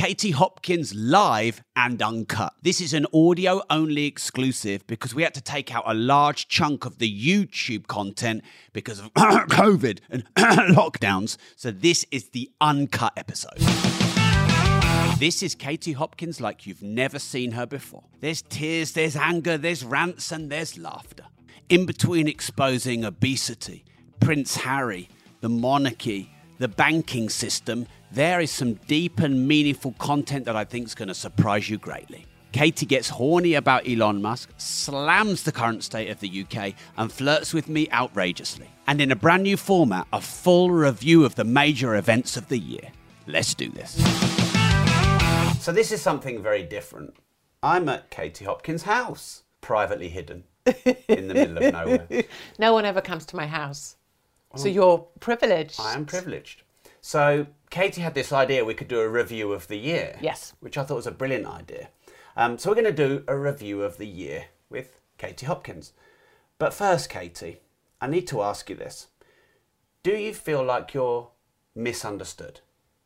Katie Hopkins live and uncut. This is an audio-only exclusive because we had to take out a large chunk of the YouTube content because of COVID and lockdowns. So this is the uncut episode. This is Katie Hopkins like you've never seen her before. There's tears, there's anger, there's rants, and there's laughter. In between exposing obesity, Prince Harry, the monarchy, the banking system, there is some deep and meaningful content that I think is going to surprise you greatly. Katie gets horny about Elon Musk, slams the current state of the UK, and flirts with me outrageously. And in a brand new format, a full review of the major events of the year. Let's do this. So this is something very different. I'm at Katie Hopkins' house, privately hidden in the middle of nowhere. No one ever comes to my house. So you're privileged. I am privileged. So Katie had this idea we could do a review of the year. Yes. Which I thought was a brilliant idea. So we're going to do a review of the year with Katie Hopkins. But first, Katie, I need to ask you this. Do you feel like you're misunderstood?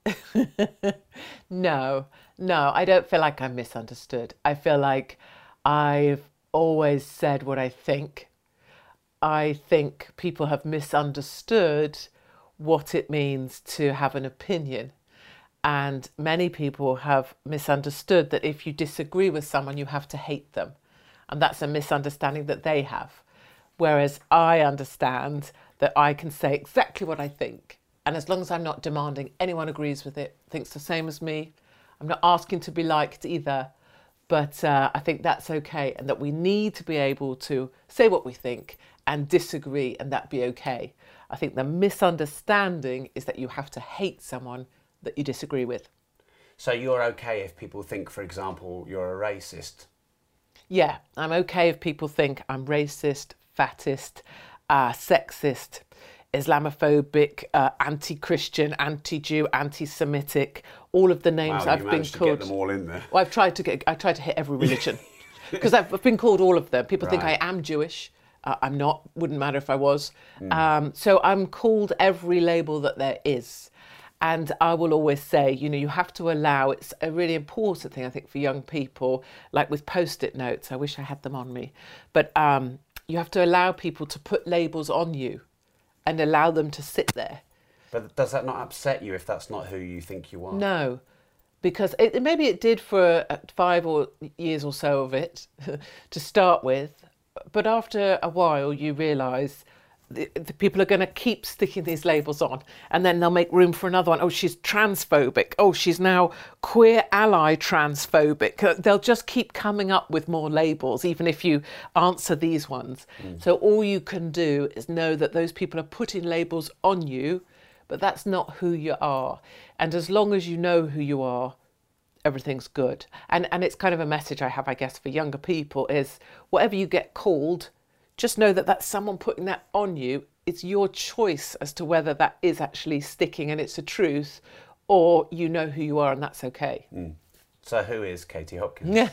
No, I don't feel like I'm misunderstood. I feel like I've always said what I think. I think people have misunderstood what it means to have an opinion. And many people have misunderstood that if you disagree with someone, you have to hate them. And that's a misunderstanding that they have. Whereas I understand that I can say exactly what I think. And as long as I'm not demanding anyone agrees with it, thinks the same as me, I'm not asking to be liked either. But I think that's okay, and that we need to be able to say what we think and disagree, and that be okay. I think the misunderstanding is that you have to hate someone that you disagree with. So you're okay if people think, for example, you're a racist? Yeah, I'm okay if people think I'm racist, fattist, sexist, Islamophobic, anti-Christian, anti-Jew, anti-Semitic, all of the names I've been called. To get them all in there. Well, I tried to hit every religion because I've been called all of them. People think I am Jewish. I'm not. Wouldn't matter if I was. So I'm called every label that there is. And I will always say, you have to allow, it's a really important thing, I think, for young people, like with Post-it notes. I wish I had them on me. But you have to allow people to put labels on you and allow them to sit there. But does that not upset you if that's not who you think you are? No, because maybe it did for 5 years or so of it to start with. But after a while, you realise the people are going to keep sticking these labels on, and then they'll make room for another one. Oh, she's transphobic. Oh, she's now queer ally transphobic. They'll just keep coming up with more labels, even if you answer these ones. So all you can do is know that those people are putting labels on you, but that's not who you are. And as long as you know who you are, everything's good. And it's kind of a message I have, I guess, for younger people is whatever you get called, just know that that's someone putting that on you. It's your choice as to whether that is actually sticking and it's a truth, or you know who you are and that's okay. So who is Katie Hopkins?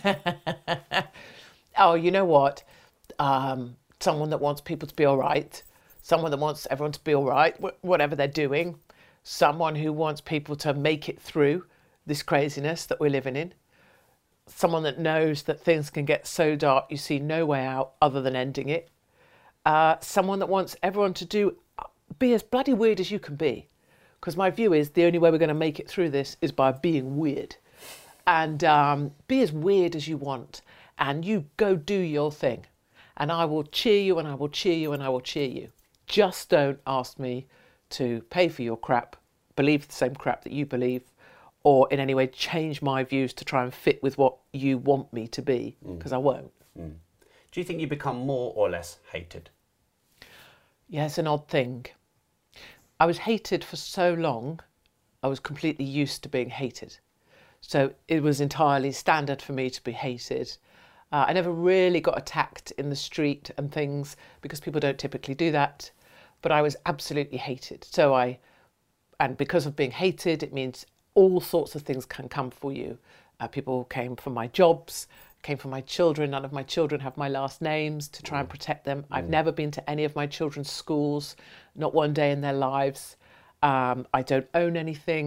Oh, you know what? Someone that wants people to be all right. Someone that wants everyone to be all right, whatever they're doing. Someone who wants people to make it through this craziness that we're living in. Someone that knows that things can get so dark you see no way out other than ending it. Someone that wants everyone to be as bloody weird as you can be. Because my view is the only way we're going to make it through this is by being weird. And be as weird as you want. And you go do your thing. And I will cheer you, and I will cheer you, and I will cheer you. Just don't ask me to pay for your crap, believe the same crap that you believe, or in any way change my views to try and fit with what you want me to be, because I won't. Do you think you become more or less hated? Yeah, it's an odd thing. I was hated for so long, I was completely used to being hated. So it was entirely standard for me to be hated. I never really got attacked in the street and things because people don't typically do that, but I was absolutely hated. And because of being hated, it means all sorts of things can come for you. People came for my jobs, came for my children. None of my children have my last names to try and protect them. I've never been to any of my children's schools, not one day in their lives. I don't own anything.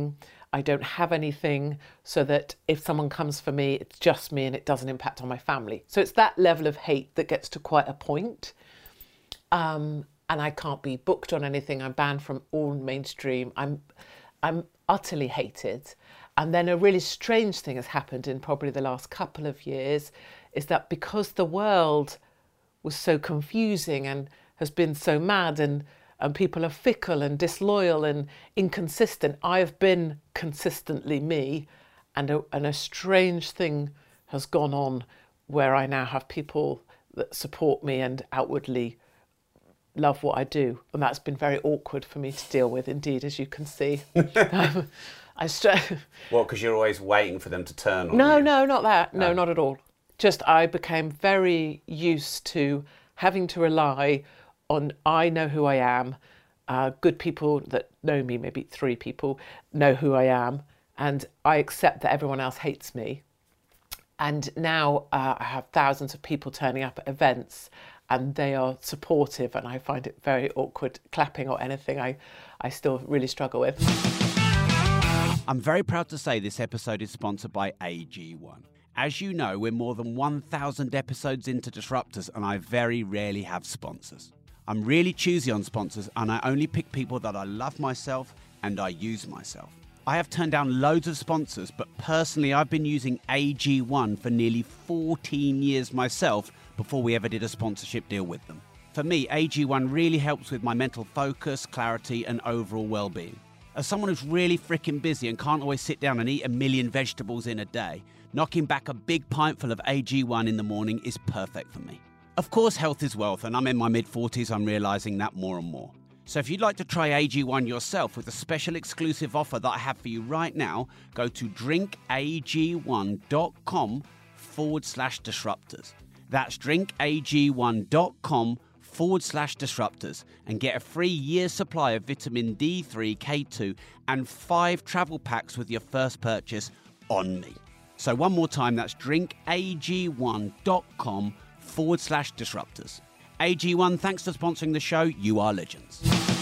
I don't have anything, so that if someone comes for me, it's just me and it doesn't impact on my family. So it's that level of hate that gets to quite a point. And I can't be booked on anything. I'm banned from all mainstream. I'm utterly hated. And then a really strange thing has happened in probably the last couple of years, is that because the world was so confusing and has been so mad, and people are fickle and disloyal and inconsistent, I've been consistently me, and a strange thing has gone on where I now have people that support me and outwardly love what I do, and that's been very awkward for me to deal with indeed, as you can see. Well, because you're always waiting for them to turn on No, you. no, not that. No, not at all. Just I became very used to having to rely on, I know who I am. Good people that know me, maybe 3 people, know who I am. And I accept that everyone else hates me. And now I have thousands of people turning up at events, and they are supportive, and I find it very awkward clapping or anything. I still really struggle with. I'm very proud to say this episode is sponsored by AG1. As you know, we're more than 1,000 episodes into Disruptors, and I very rarely have sponsors. I'm really choosy on sponsors, and I only pick people that I love myself and I use myself. I have turned down loads of sponsors, but personally I've been using AG1 for nearly 14 years myself before we ever did a sponsorship deal with them. For me, AG1 really helps with my mental focus, clarity, and overall well-being. As someone who's really freaking busy and can't always sit down and eat 1,000,000 vegetables in a day, knocking back a big pintful of AG1 in the morning is perfect for me. Of course, health is wealth, and I'm in my mid-40s, I'm realising that more and more. So if you'd like to try AG1 yourself with a special exclusive offer that I have for you right now, go to drinkag1.com/disruptors. That's drinkag1.com/disruptors and get a free year's supply of vitamin D3, K2 and 5 travel packs with your first purchase on me. So one more time, that's drinkag1.com/disruptors. AG1, thanks for sponsoring the show. You are legends.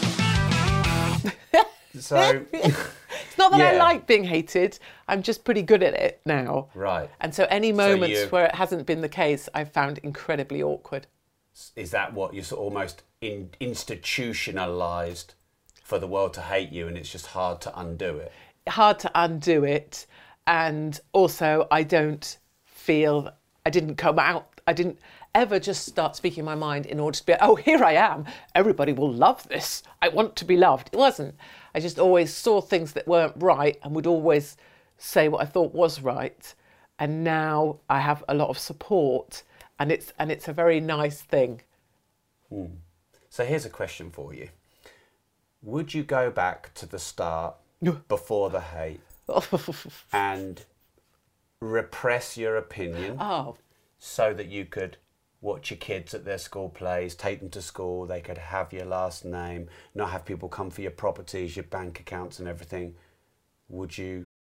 So It's not that I like being hated. I'm just pretty good at it now. Right. And so any moments where it hasn't been the case, I've found incredibly awkward. Is that what you're sort of almost institutionalized for the world to hate you, and it's just hard to undo it? Hard to undo it. And also, I didn't come out. I didn't ever just start speaking my mind in order to be, oh, here I am. Everybody will love this. I want to be loved. It wasn't. I just always saw things that weren't right and would always say what I thought was right. And now I have a lot of support, and it's a very nice thing. So here's a question for you. Would you go back to the start before the hate and repress your opinion so that you could watch your kids at their school plays, take them to school, they could have your last name, not have people come for your properties, your bank accounts and everything? Would you?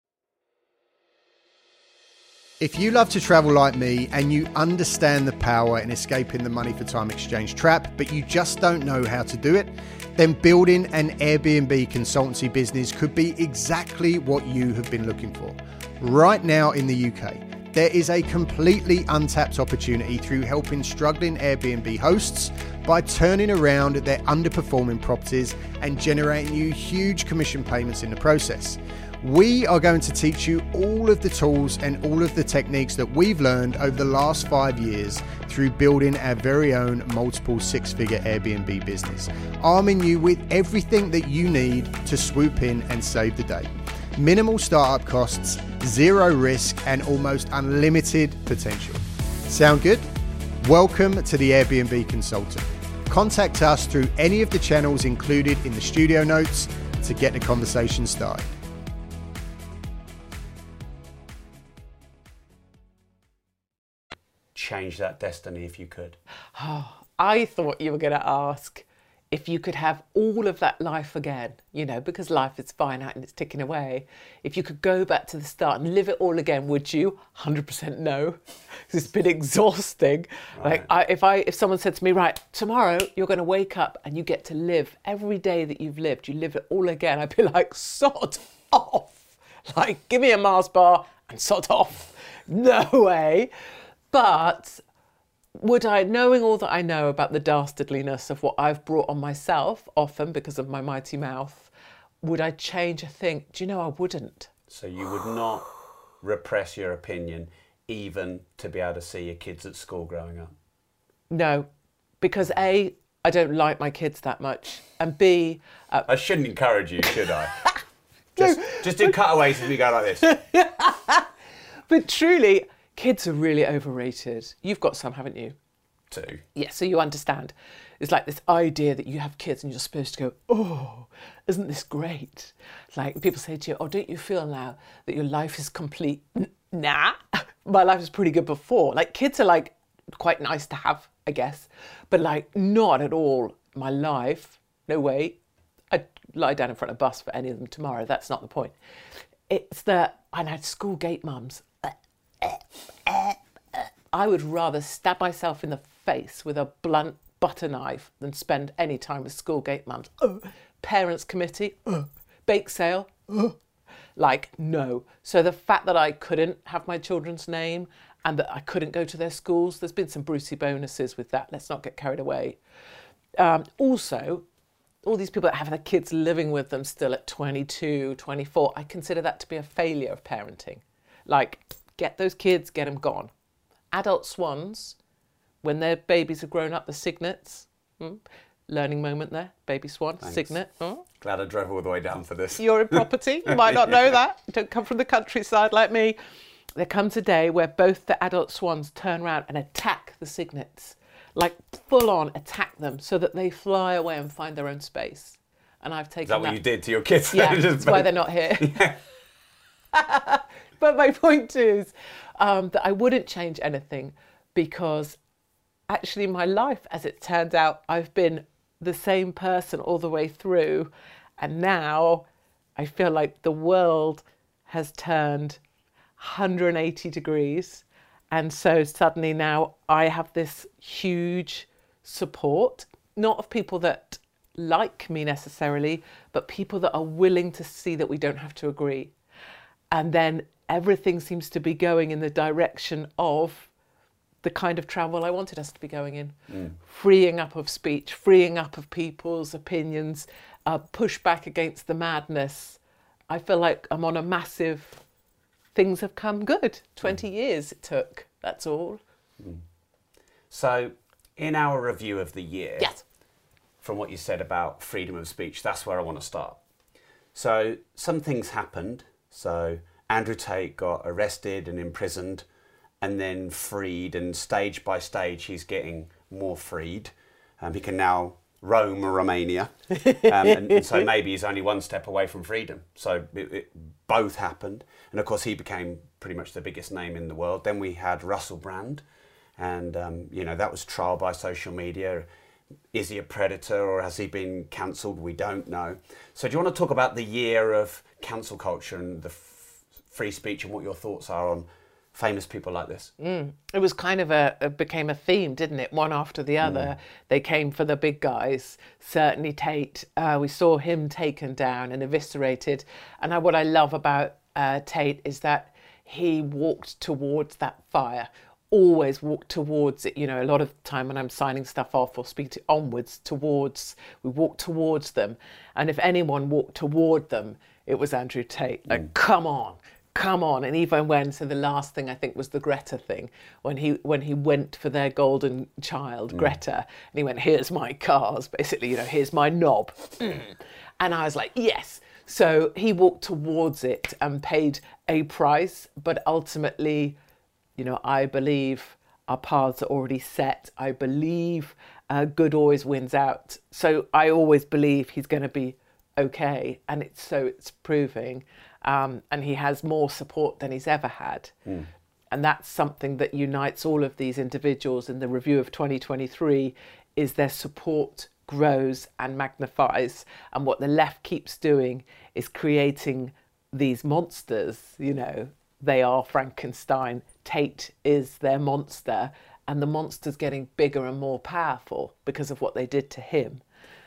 If you love to travel like me and you understand the power in escaping the money for time exchange trap, but you just don't know how to do it, then building an Airbnb consultancy business could be exactly what you have been looking for. Right now in the UK, there is a completely untapped opportunity through helping struggling Airbnb hosts by turning around their underperforming properties and generating you huge commission payments in the process. We are going to teach you all of the tools and all of the techniques that we've learned over the last 5 years through building our very own multiple 6-figure Airbnb business, arming you with everything that you need to swoop in and save the day. Minimal startup costs, zero risk, and almost unlimited potential. Sound good? Welcome to the Airbnb Consultant. Contact us through any of the channels included in the studio notes to get the conversation started. Change that destiny if you could? I thought you were going to ask if you could have all of that life again, because life is finite and it's ticking away. If you could go back to the start and live it all again, would you? 100% no. It's been exhausting. Right. Like if someone said to me, right, tomorrow you're going to wake up and you get to live every day that you've lived, you live it all again, I'd be like, sod off. like, give me a Mars bar and sod off. No way. But would I, knowing all that I know about the dastardliness of what I've brought on myself, often because of my mighty mouth, would I change a thing? Do you know, I wouldn't. So you would not repress your opinion even to be able to see your kids at school growing up? No, because A, I don't like my kids that much, and B... I shouldn't encourage you, should I? Just do cutaways as we go like this. But truly, kids are really overrated. You've got some, haven't you? 2. Yeah, so you understand. It's like this idea that you have kids and you're supposed to go, oh, isn't this great? Like people say to you, oh, don't you feel now that your life is complete? Nah, my life was pretty good before. Like kids are like quite nice to have, I guess, but like not at all my life. No way. I'd lie down in front of a bus for any of them tomorrow. That's not the point. It's that, and I had school gate mums. I would rather stab myself in the face with a blunt butter knife than spend any time with school gate mums. Parents committee, bake sale, like no. So the fact that I couldn't have my children's name and that I couldn't go to their schools, there's been some Brucey bonuses with that. Let's not get carried away. Also, all these people that have their kids living with them still at 22, 24, I consider that to be a failure of parenting. Like, get those kids, get them gone. Adult swans, when their babies have grown up, the cygnets, learning moment there, baby swan, Thanks. cygnet. Glad I drove all the way down for this. You're in property, you might not know that. You don't come from the countryside like me. There comes a day where both the adult swans turn around and attack the cygnets, like full on attack them so that they fly away and find their own space. And I've taken Is that what you did to your kids? Yeah, that's why they're not here. But my point is that I wouldn't change anything because actually my life, as it turns out, I've been the same person all the way through. And now I feel like the world has turned 180 degrees. And so suddenly now I have this huge support, not of people that like me necessarily, but people that are willing to see that we don't have to agree. And then everything seems to be going in the direction of the kind of travel I wanted us to be going in. Freeing up of speech, freeing up of people's opinions, push back against the madness. I feel like I'm on a massive, things have come good. 20 years it took, that's all. So in our review of the year, Yes. from what you said about freedom of speech, that's where I want to start. So some things happened. So Andrew Tate got arrested and imprisoned and then freed, and stage by stage he's getting more freed. He can now roam Romania. And so maybe he's only one step away from freedom. So it both happened. And of course he became pretty much the biggest name in the world. Then we had Russell Brand, and that was trial by social media. Is he a predator or has he been cancelled? We don't know. So do you want to talk about the year of cancel culture and the free speech and what your thoughts are on famous people like this? It was kind of it became a theme, didn't it? One after the other. They came for the big guys. Certainly Tate, we saw him taken down and eviscerated. And what I love about Tate is that he walked towards that fire, always walked towards it. You know, a lot of the time when I'm signing stuff off or speaking onwards, we walk towards them. And if anyone walked toward them, it was Andrew Tate. Like, come on. And even when, so the last thing I think was the Greta thing, when he went for their golden child, Greta, and he went, here's my cars, basically, here's my knob. And I was like, yes. So he walked towards it and paid a price, but ultimately, I believe our paths are already set. I believe good always wins out. So I always believe he's going to be okay, and it's proving. And he has more support than he's ever had. And that's something that unites all of these individuals in the review of 2023, is their support grows and magnifies. And what the left keeps doing is creating these monsters. They are Frankenstein. Tate is their monster. And the monster's getting bigger and more powerful because of what they did to him.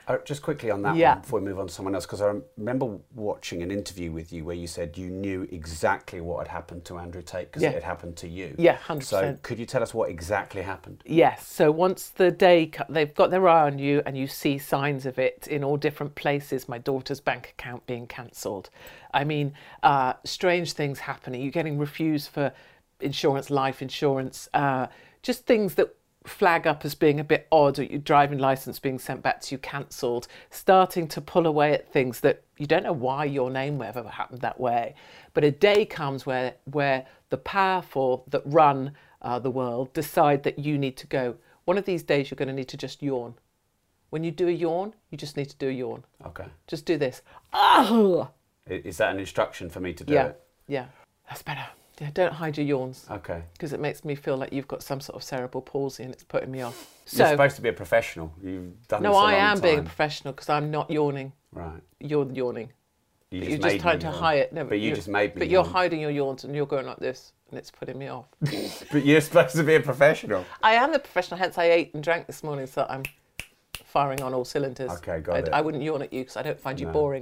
Just quickly on that Yeah. one before we move on to someone else, because I remember watching an interview with you where you said you knew exactly what had happened to Andrew Tate because Yeah. it had happened to you. Yeah, 100%. So could you tell us what exactly happened? Yes. So once the day, they've got their eye on you and you see signs of it in all different places. My daughter's bank account being cancelled. I mean, strange things happening. You're getting refused for insurance, life insurance, just things that flag up as being a bit odd, or your driving license being sent back to you cancelled, starting to pull away at things that you don't know why your name ever happened that way. But a day comes where the powerful that run the world decide that you need to go. One of these days you're going to need to just yawn. When you do a yawn, you just need to do a yawn. Okay. Just do this. Oh! Is that an instruction for me to do Yeah, it? yeah. That's better. Yeah, don't hide your yawns. Okay. Because it makes me feel like you've got some sort of cerebral palsy and it's putting me off. You're supposed to be a professional. You've done No, this a I long am being a time. professional because I'm not yawning. Right. You're yawning. You You're just trying to hide it. No, But you just made me But you're yawn. hiding your yawns and you're going like this and it's putting me off. But you're supposed to be a professional. I am the professional, hence I ate and drank this morning, so I'm firing on all cylinders. Okay, got it. I wouldn't yawn at you because I don't find you boring.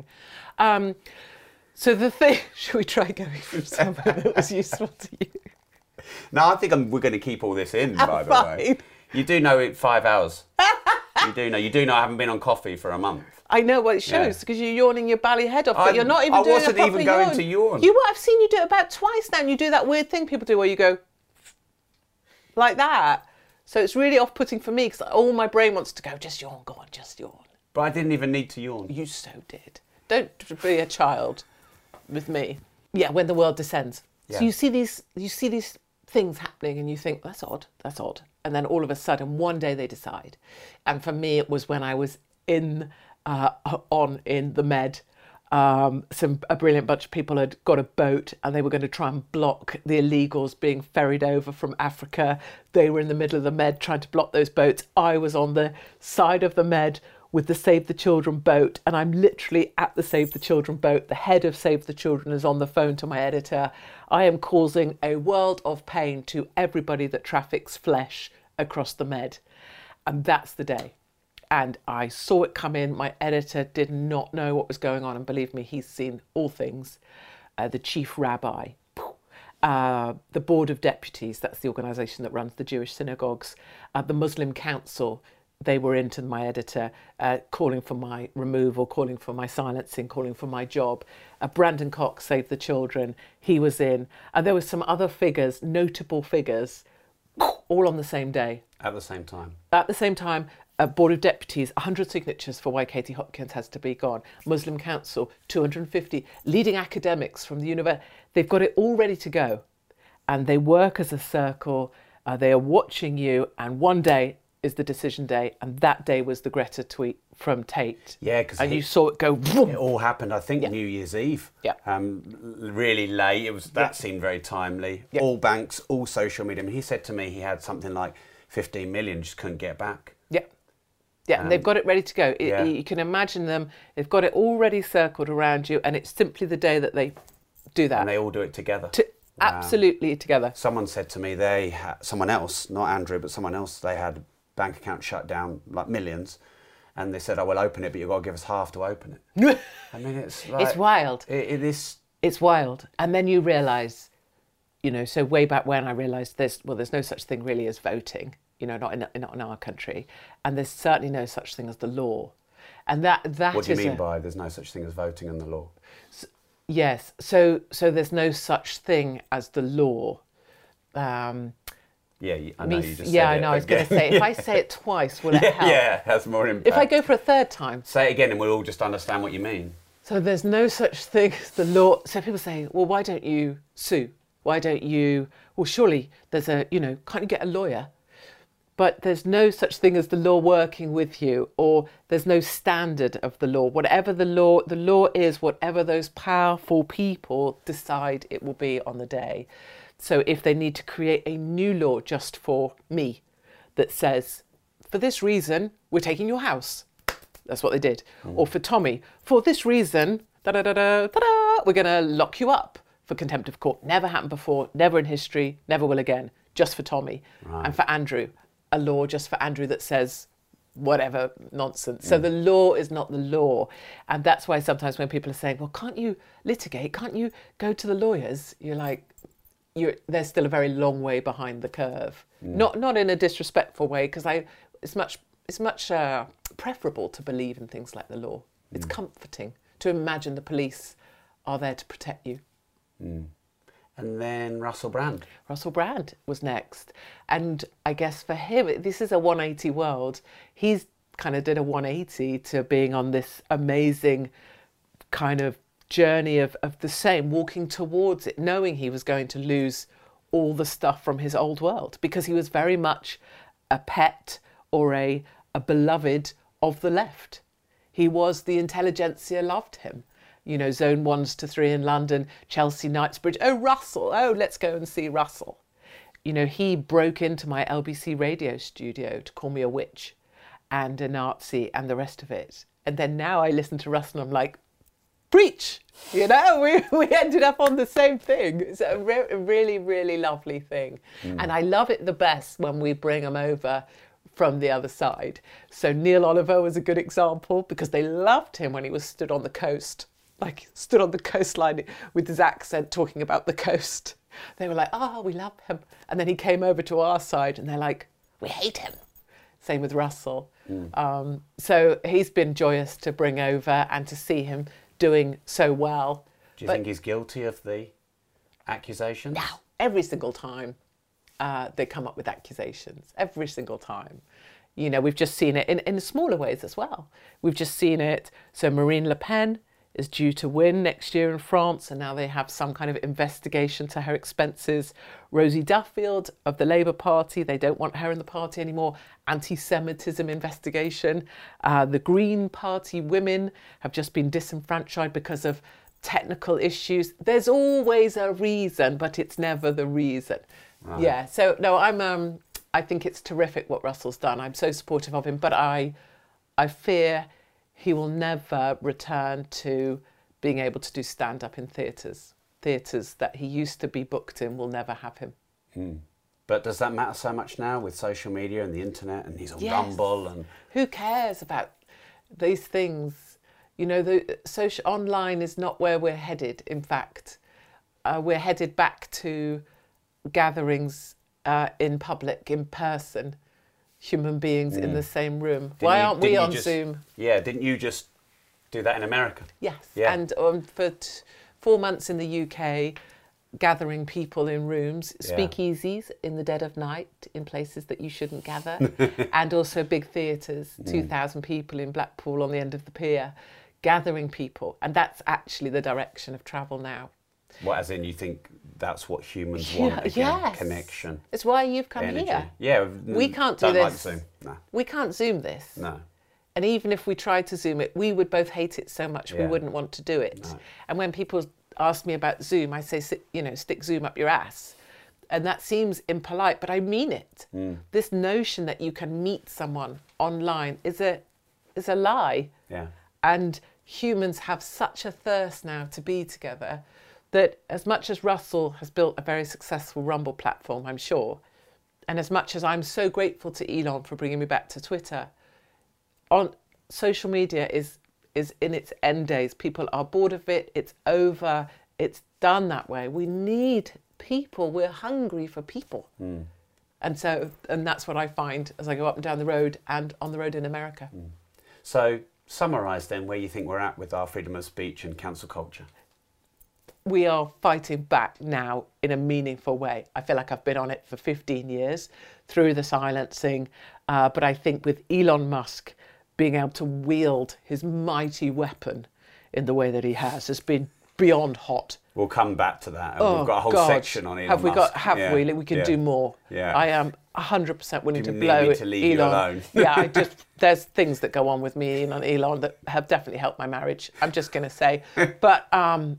So the thing, should we try going from somewhere that was useful to you? No, I think we're going to keep all this in, by the way. Fine. You do know it 5 hours. You do know I haven't been on coffee for a month. I know what it shows because you're yawning your bally head off, but you're not even I doing wasn't a proper even going yawn. to yawn. I've seen you do it about twice now, and you do that weird thing people do where you go like that. So it's really off-putting for me because all my brain wants to go, just yawn, go on, just yawn. But I didn't even need to yawn. You so did. Don't be a child with me. Yeah, when the world descends. Yeah. So you see these things happening and you think, that's odd. And then all of a sudden, one day they decide. And for me, it was when I was in the Med. A brilliant bunch of people had got a boat and they were going to try and block the illegals being ferried over from Africa. They were in the middle of the Med trying to block those boats. I was on the side of the Med with the Save the Children boat, and I'm literally at the Save the Children boat. The head of Save the Children is on the phone to my editor. I am causing a world of pain to everybody that traffics flesh across the Med. And that's the day. And I saw it come in. My editor did not know what was going on. And believe me, he's seen all things. The chief rabbi, the board of deputies, that's the organisation that runs the Jewish synagogues, the Muslim council, they were into my editor, calling for my removal, calling for my silencing, calling for my job. Brandon Cox, Save the Children, he was in. And there were some other figures, notable figures, all on the same day. At the same time. At the same time, a board of deputies, 100 signatures for why Katie Hopkins has to be gone. Muslim Council, 250. Leading academics from the university. They've got it all ready to go. And they work as a circle. They are watching you. And one day is the decision day. And that day was the Greta tweet from Tate. Yeah, because you saw it go. Vroom. It all happened, I think, New Year's Eve. Yeah. Really late. That seemed very timely. Yeah. All banks, all social media. I mean, he said to me he had something like 15 million, just couldn't get back. Yeah. Yeah, and they've got it ready to go. You can imagine them, they've got it already circled around you, and it's simply the day that they do that. And they all do it together. Absolutely together. Someone said to me someone else, not Andrew, but someone else, they had bank account shut down, like millions, and they said, we'll open it, but you've got to give us half to open it. I mean, it's like... It's wild. It is... It's wild. And then you realise, so way back when I realised there's no such thing really as voting. Not in our country, and there's certainly no such thing as the law, and that What do you mean by there's no such thing as voting in the law? Yes, so there's no such thing as the law. Yeah, I know you just yeah, said I know. it I was going to say if I say it twice, will it help? Yeah, that's more impact. If I go for a third time, say it again, and we'll all just understand what you mean. So there's no such thing as the law. So people say, well, why don't you sue? Why don't you? Well, surely there's can't you get a lawyer? But there's no such thing as the law working with you, or there's no standard of the law. Whatever the law is whatever those powerful people decide it will be on the day. So if they need to create a new law just for me that says, for this reason, we're taking your house. That's what they did. Or for Tommy, for this reason, we're going to lock you up for contempt of court. Never happened before, never in history, never will again, just for Tommy. Right. And for Andrew, a law just for Andrew that says whatever nonsense. So the law is not the law. And that's why sometimes when people are saying, well, can't you litigate? Can't you go to the lawyers? You're like, they're still a very long way behind the curve. Not in a disrespectful way, because it's much preferable to believe in things like the law. It's comforting to imagine the police are there to protect you. And then Russell Brand. Russell Brand was next. And I guess for him, this is a 180 world. He's kind of did a 180 to being on this amazing kind of journey of the same, walking towards it, knowing he was going to lose all the stuff from his old world, because he was very much a pet or a beloved of the left. He was, the intelligentsia loved him. You know, zone 1s to 3 in London, Chelsea, Knightsbridge. Oh, Russell. Oh, let's go and see Russell. You know, he broke into my LBC radio studio to call me a witch and a Nazi and the rest of it. And then now I listen to Russell and I'm like, preach! You know, we ended up on the same thing. It's a really, really lovely thing. And I love it the best when we bring them over from the other side. So Neil Oliver was a good example, because they loved him when he was stood on the coast. Like, stood on the coastline with his accent talking about the coast. They were like, oh, we love him. And then he came over to our side and they're like, we hate him. Same with Russell. So he's been joyous to bring over and to see him doing so well. Do you think he's guilty of the accusations? No, every single time they come up with accusations. Every single time. You know, we've just seen it in smaller ways as well. We've just seen it. So Marine Le Pen is due to win next year in France, and now they have some kind of investigation to her expenses. Rosie Duffield of the Labour Party, they don't want her in the party anymore. Anti-Semitism investigation. The Green Party women have just been disenfranchised because of technical issues. There's always a reason, but it's never the reason. Right. Yeah, so no, I think it's terrific what Russell's done. I'm so supportive of him, but I fear he will never return to being able to do stand-up in theatres. Theatres that he used to be booked in will never have him. But does that matter so much now with social media and the internet, and he's on Rumble? And who cares about these things? You know, the social online is not where we're headed. In fact, we're headed back to gatherings in public, in person. Human beings in the same room. Why aren't we on Zoom? Yeah, didn't you just do that in America? Yes, yeah. And for 4 months in the UK, gathering people in rooms, speakeasies in the dead of night in places that you shouldn't gather, and also big theatres, 2,000 people in Blackpool on the end of the pier, gathering people. And that's actually the direction of travel now. What, as in you think that's what humans want again? Yes. Connection. It's why you've come energy. here. Yeah, we can't do don't this. Like Zoom. No. We can't Zoom this. No. And even if we tried to Zoom it, we would both hate it so much we wouldn't want to do it. No. And when people ask me about Zoom, I say, you know, stick Zoom up your ass. And that seems impolite, but I mean it. This notion that you can meet someone online is a lie. Yeah. And humans have such a thirst now to be together that as much as Russell has built a very successful Rumble platform, I'm sure, and as much as I'm so grateful to Elon for bringing me back to Twitter, on social media is in its end days. People are bored of it. It's over. It's done that way. We need people. We're hungry for people. And that's what I find as I go up and down the road and on the road in America. So summarise then where you think we're at with our freedom of speech and cancel culture. We are fighting back now in a meaningful way. I feel like I've been on it for 15 years through the silencing. But I think with Elon Musk being able to wield his mighty weapon in the way that he has been beyond hot. We'll come back to that. We've got a whole section on Elon Musk. Have we? We can do more. Yeah. I am 100% willing to need blow me to leave you alone? Yeah, there's things that go on with me and Elon that have definitely helped my marriage. I'm just going to say. But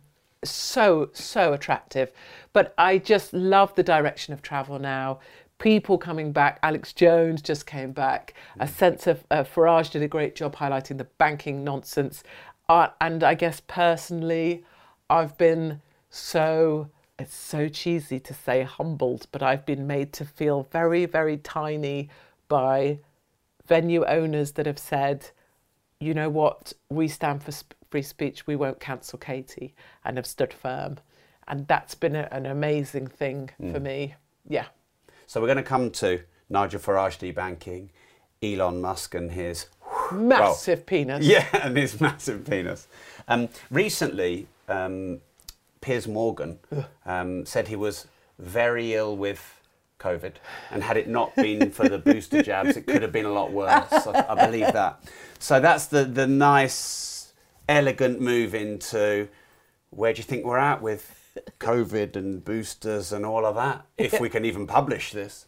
so attractive. But I just love the direction of travel now. People coming back. Alex Jones just came back. A sense of Farage did a great job highlighting the banking nonsense. And I guess personally, I've been it's so cheesy to say humbled, but I've been made to feel very, very tiny by venue owners that have said, you know what, we stand for free speech, we won't cancel Katie, and have stood firm. And that's been an amazing thing for me. Yeah. So we're going to come to Nigel Farage debanking, Elon Musk and his massive penis. Yeah, and his massive penis. Recently, Piers Morgan said he was very ill with COVID, and had it not been for the booster jabs, it could have been a lot worse. I believe that. So that's the nice, elegant move into where do you think we're at with COVID and boosters and all of that, if we can even publish this.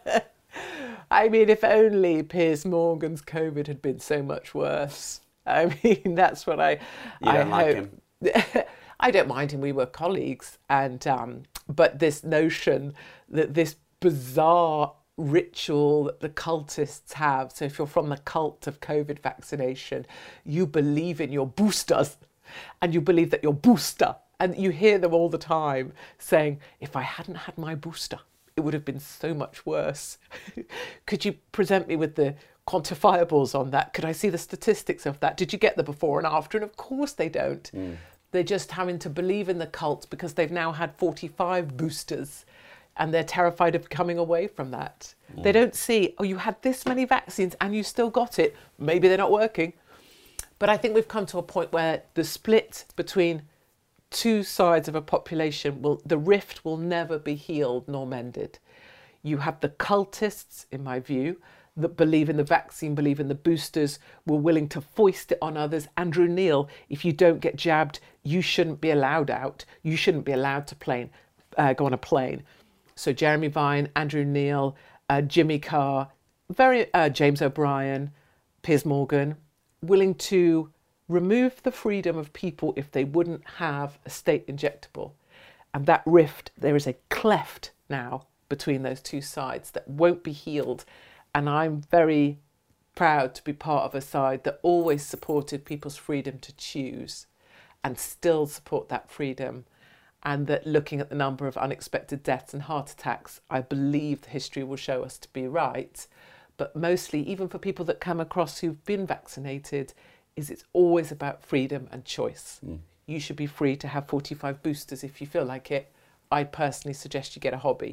I mean, if only Piers Morgan's COVID had been so much worse. I mean, that's what I don't like hope. him? I don't mind him. We were colleagues, and but this notion that this bizarre ritual that the cultists have. So if you're from the cult of COVID vaccination, you believe in your boosters, and you believe that your booster. And you hear them all the time saying, if I hadn't had my booster, it would have been so much worse. Could you present me with the quantifiables on that? Could I see the statistics of that? Did you get the before and after? And of course they don't. They're just having to believe in the cult because they've now had 45 boosters and they're terrified of coming away from that. They don't see, oh, you had this many vaccines and you still got it. Maybe they're not working. But I think we've come to a point where the split between two sides of a population, the rift will never be healed nor mended. You have the cultists, in my view, that believe in the vaccine, believe in the boosters, were willing to foist it on others. Andrew Neil, if you don't get jabbed, you shouldn't be allowed out. You shouldn't be allowed to go on a plane. So Jeremy Vine, Andrew Neil, Jimmy Carr, James O'Brien, Piers Morgan, willing to remove the freedom of people if they wouldn't have a state injectable. And that rift, there is a cleft now between those two sides that won't be healed. And I'm very proud to be part of a side that always supported people's freedom to choose and still support that freedom. And that looking at the number of unexpected deaths and heart attacks, I believe the history will show us to be right. But mostly, even for people that come across who've been vaccinated, it's always about freedom and choice. You should be free to have 45 boosters if you feel like it. I personally suggest you get a hobby.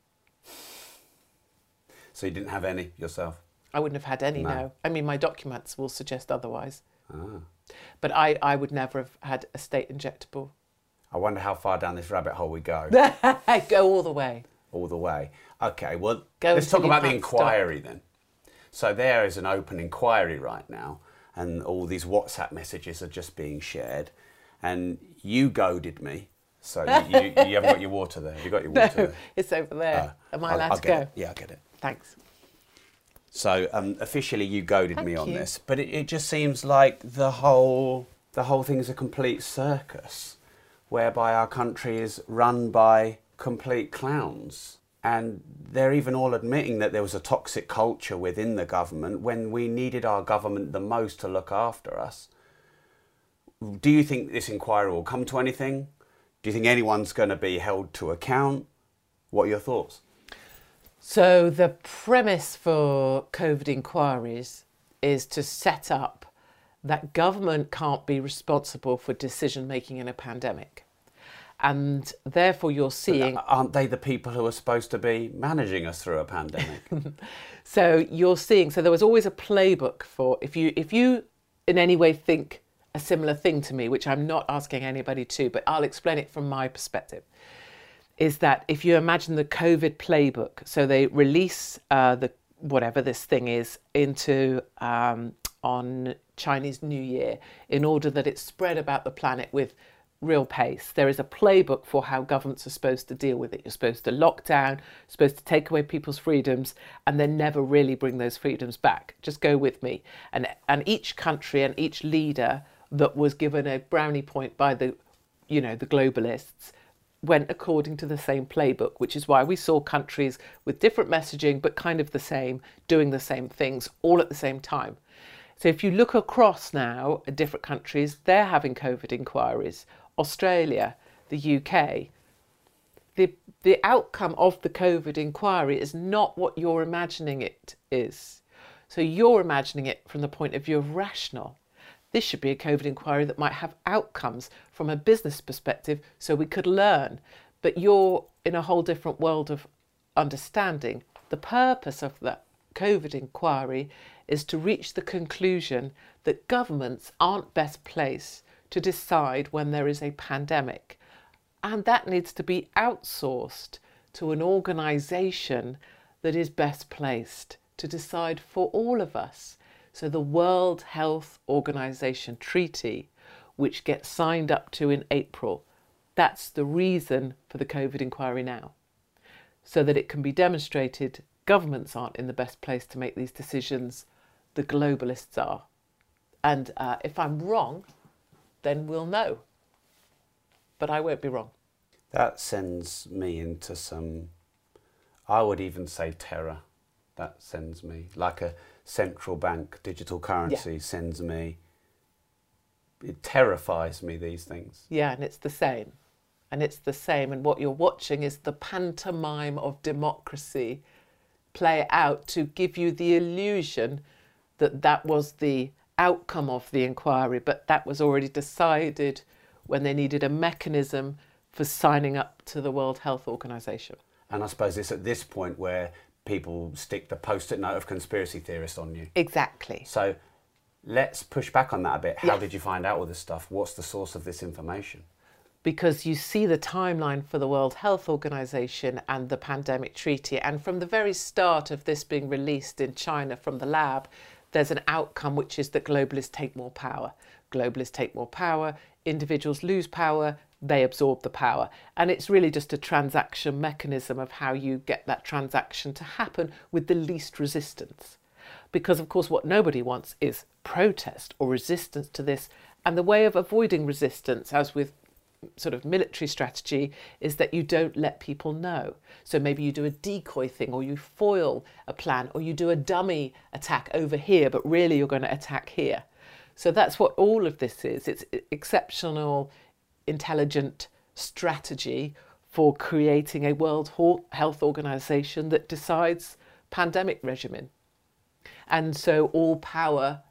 So you didn't have any yourself? I wouldn't have had any, no. I mean, my documents will suggest otherwise. But I would never have had a state injectable. I wonder how far down this rabbit hole we go. Go all the way. All the way. Okay, well, let's talk about the inquiry then. So there is an open inquiry right now, and all these WhatsApp messages are just being shared. And you goaded me. So you haven't got your water there. Have you got your water there? It's over there. Am I allowed to go? Yeah, I get it. Thanks. So officially you goaded me on this. But it just seems like the whole thing is a complete circus, whereby our country is run by complete clowns. And they're even all admitting that there was a toxic culture within the government when we needed our government the most to look after us. Do you think this inquiry will come to anything? Do you think anyone's going to be held to account? What are your thoughts? So the premise for COVID inquiries is to set up that government can't be responsible for decision making in a pandemic. And therefore you're seeing... But aren't they the people who are supposed to be managing us through a pandemic? So you're seeing... So there was always a playbook for... If you in any way think a similar thing to me, which I'm not asking anybody to, but I'll explain it from my perspective, is that if you imagine the COVID playbook, so they release whatever this thing is into on Chinese New Year in order that it's spread about the planet with real pace. There is a playbook for how governments are supposed to deal with it. You're supposed to lock down, supposed to take away people's freedoms, and then never really bring those freedoms back. Just go with me. And each country and each leader that was given a brownie point by the globalists went according to the same playbook, which is why we saw countries with different messaging, but kind of the same, doing the same things all at the same time. So if you look across now at different countries, they're having COVID inquiries. Australia, the UK, the outcome of the COVID inquiry is not what you're imagining it is. So you're imagining it from the point of view of rational. This should be a COVID inquiry that might have outcomes from a business perspective so we could learn. But you're in a whole different world of understanding. The purpose of the COVID inquiry is to reach the conclusion that governments aren't best placed to decide when there is a pandemic. And that needs to be outsourced to an organisation that is best placed to decide for all of us. So the World Health Organization Treaty, which gets signed up to in April, that's the reason for the COVID inquiry now. So that it can be demonstrated governments aren't in the best place to make these decisions, the globalists are. And if I'm wrong, then we'll know. But I won't be wrong. That sends me into some, I would even say terror. That sends me, like a central bank digital currency sends me. It terrifies me, these things. Yeah, and it's the same. And it's the same. And what you're watching is the pantomime of democracy play out to give you the illusion that that was the outcome of the inquiry, but that was already decided when they needed a mechanism for signing up to the World Health Organization. And I suppose it's at this point where people stick the post-it note of conspiracy theorist on you. Exactly. So let's push back on that a bit. How Yes. did you find out all this stuff? What's the source of this information? Because you see the timeline for the World Health Organization and the pandemic treaty. And from the very start of this being released in China from the lab, there's an outcome which is that globalists take more power. Globalists take more power, individuals lose power, they absorb the power. And it's really just a transaction mechanism of how you get that transaction to happen with the least resistance. Because, of course, what nobody wants is protest or resistance to this. And the way of avoiding resistance, as with sort of military strategy, is that you don't let people know. So maybe you do a decoy thing, or you foil a plan, or you do a dummy attack over here, but really you're going to attack here. So that's what all of this is. It's exceptional, intelligent strategy for creating a World Health Organization that decides pandemic regimen. And so all power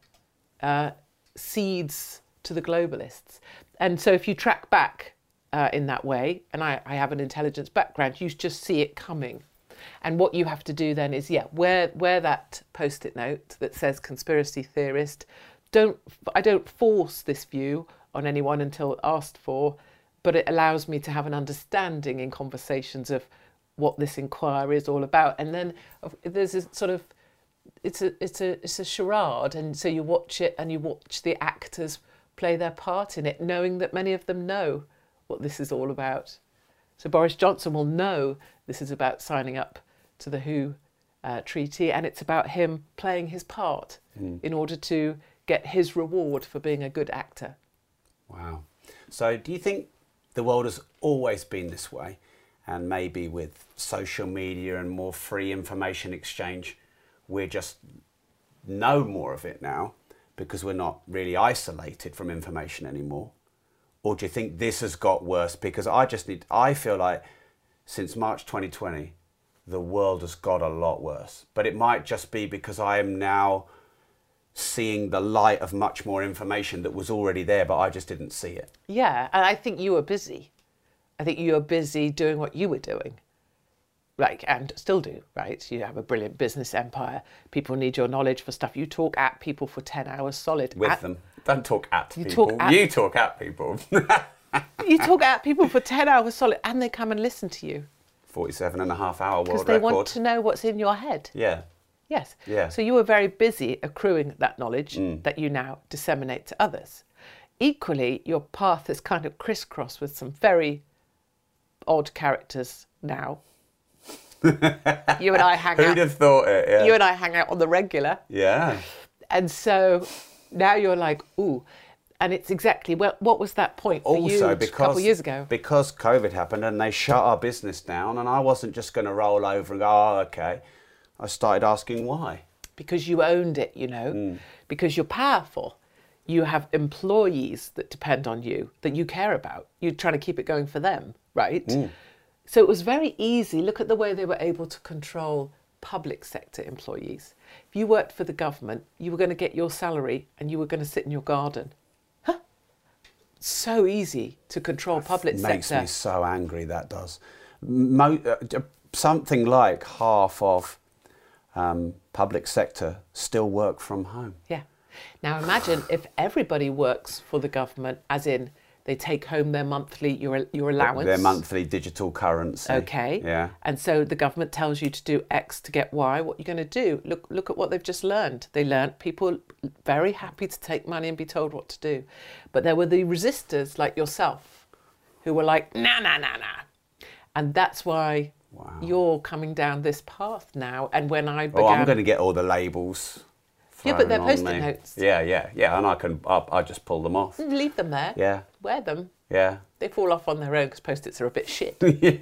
cedes to the globalists. And so if you track back in that way, and I have an intelligence background, you just see it coming. And what you have to do then is, wear that post-it note that says conspiracy theorist. I don't force this view on anyone until asked for, but it allows me to have an understanding in conversations of what this inquiry is all about. And then there's a sort of, it's a charade, and so you watch it and you watch the actors play their part in it, knowing that many of them know what this is all about. So Boris Johnson will know this is about signing up to the WHO treaty, and it's about him playing his part in order to get his reward for being a good actor. Wow. So do you think the world has always been this way, and maybe with social media and more free information exchange, we just know more of it now because we're not really isolated from information anymore? Or do you think this has got worse? Because I feel like since March 2020, the world has got a lot worse. But it might just be because I am now seeing the light of much more information that was already there, but I just didn't see it. Yeah, and I think you were busy. I think you were busy doing what you were doing. Like, and still do, right? You have a brilliant business empire. People need your knowledge for stuff. You talk at people for 10 hours solid. With them. Don't talk at you people. Talk at, you talk at people. You talk at people for 10 hours solid, and they come and listen to you. 47.5-hour world record. Because they want to know what's in your head. Yeah. Yes. Yeah. So you were very busy accruing that knowledge that you now disseminate to others. Equally, your path is kind of crisscrossed with some very odd characters now. You and I hang out. Who'd have thought it? Yeah. You and I hang out on the regular. Yeah. And so now you're like, ooh. And it's exactly, well, what was that point for you a couple of years ago? Because COVID happened and they shut our business down, and I wasn't just going to roll over and go, oh, okay. I started asking why. Because you owned it, because you're powerful. You have employees that depend on you, that you care about. You're trying to keep it going for them, right? So it was very easy. Look at the way they were able to control public sector employees. If you worked for the government, you were going to get your salary and you were going to sit in your garden. So easy to control public sector. Makes me so angry, that does. Something like half of public sector still work from home. Yeah. Now imagine if everybody works for the government, as in they take home their monthly, your allowance. Their monthly digital currency. Okay. Yeah. And so the government tells you to do X to get Y. What are you going to do? Look at what they've just learned. They learned people very happy to take money and be told what to do. But there were the resistors like yourself who were like, nah. And that's why you're coming down this path now. And when I began... Oh, I'm going to get all the labels. Yeah, but they're thrown on Post-it me. notes. Yeah, and I just pull them off. Leave them there. Yeah. Wear them. Yeah. They fall off on their own because Post-its are a bit shit.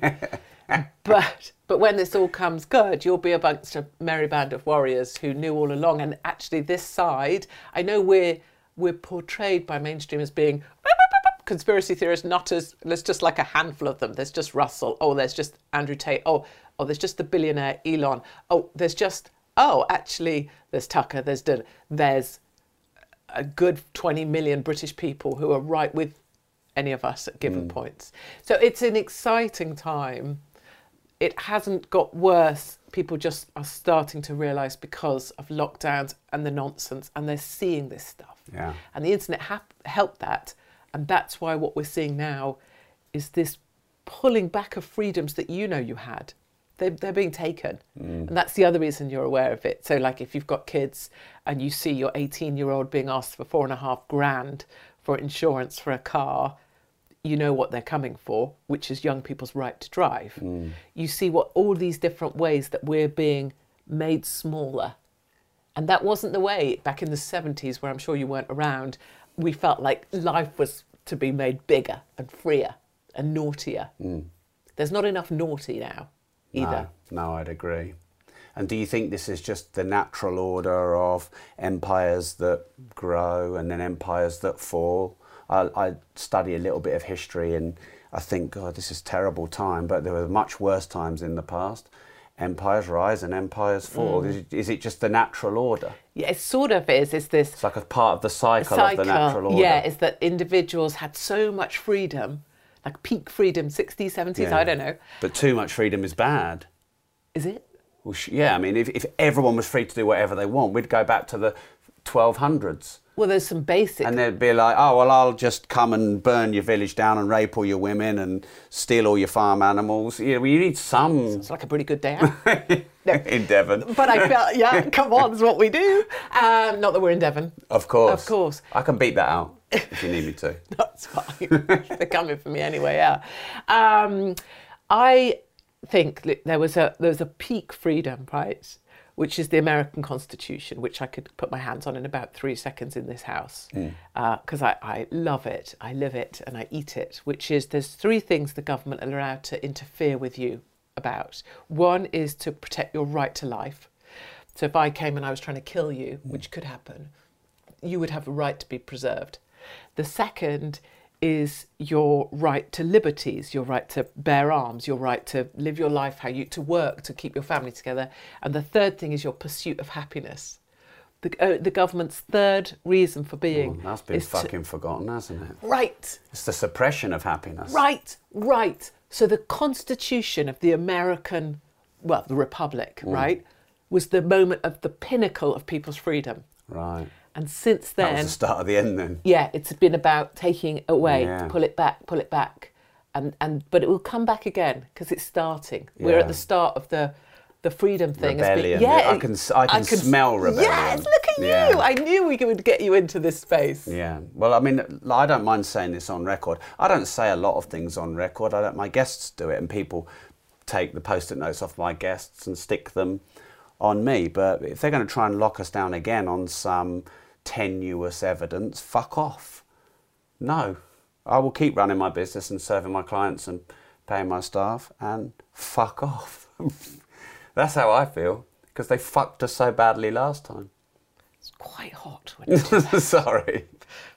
But when this all comes good, you'll be a bunch of merry band of warriors who knew all along. And actually this side, I know we're portrayed by mainstream as being conspiracy theorists, not as, there's just like a handful of them. There's just Russell. Oh, there's just Andrew Tate. Oh, there's just the billionaire Elon. Oh, there's just... Oh, actually, there's Tucker, there's a good 20 million British people who are right with any of us at given points. So it's an exciting time. It hasn't got worse. People just are starting to realise because of lockdowns and the nonsense, and they're seeing this stuff. Yeah. And the internet helped that. And that's why what we're seeing now is this pulling back of freedoms that you had. They're being taken. And that's the other reason you're aware of it. So like if you've got kids and you see your 18-year-old being asked for $4,500 for insurance for a car, you know what they're coming for, which is young people's right to drive. You see what all these different ways that we're being made smaller. And that wasn't the way back in the 70s, where I'm sure you weren't around. We felt like life was to be made bigger and freer and naughtier. There's not enough naughty now. Either. No, I'd agree. And do you think this is just the natural order of empires that grow and then empires that fall? I study a little bit of history and I think, God, this is a terrible time, but there were much worse times in the past. Empires rise and empires fall. Is it just the natural order? Yeah, it sort of is. It's like a part of the cycle of the natural order. Yeah, is that individuals had so much freedom, like peak freedom, 60s, 70s, I don't know. But too much freedom is bad. Is it? Well, yeah, I mean, if everyone was free to do whatever they want, we'd go back to the 1200s. Well, there's some basic... And they'd be like, oh, well, I'll just come and burn your village down and rape all your women and steal all your farm animals. You need some... It's like a pretty good day out. No. In Devon. But I felt, yeah, come on, that's what we do. Not that we're in Devon. Of course. Of course. I can beat that out if you need me to. That's fine. They're coming for me anyway, yeah. I think there was a peak freedom, right? Which is the American Constitution, which I could put my hands on in about 3 seconds in this house, because I love it, I live it, and I eat it, which is there's 3 things the government are allowed to interfere with you about. One is to protect your right to life. So if I came and I was trying to kill you, which could happen, you would have a right to be preserved. The second is your right to liberties, your right to bear arms, your right to live your life, to work, to keep your family together. And the third thing is your pursuit of happiness. The government's third reason for being... that's been fucking forgotten, hasn't it? Right. It's the suppression of happiness. Right. So the Constitution of the American, the Republic, right, was the moment of the pinnacle of people's freedom. Right. And since then... That was the start of the end then. Yeah, it's been about taking away, pull it back. But it will come back again because it's starting. Yeah. We're at the start of the freedom thing. Rebellion. I can smell rebellion. Yes, look at you. I knew we would get you into this space. Yeah. Well, I mean, I don't mind saying this on record. I don't say a lot of things on record. I let my guests do it, and people take the Post-it notes off my guests and stick them on me. But if they're going to try and lock us down again on some tenuous evidence, fuck off. No. I will keep running my business and serving my clients and paying my staff, and fuck off. That's how I feel, because they fucked us so badly last time. It's quite hot when you do that. Sorry.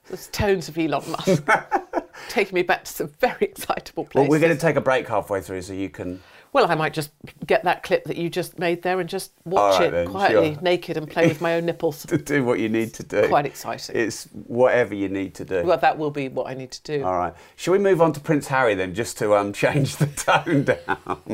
There's tones of Elon Musk taking me back to some very excitable places. Well, we're going to take a break halfway through so you can... Well, I might just get that clip that you just made there and just watch it then, quietly, naked, and play with my own nipples. To do what you need to do. Quite exciting. It's whatever you need to do. Well, that will be what I need to do. All right. Shall we move on to Prince Harry then, just to change the tone down?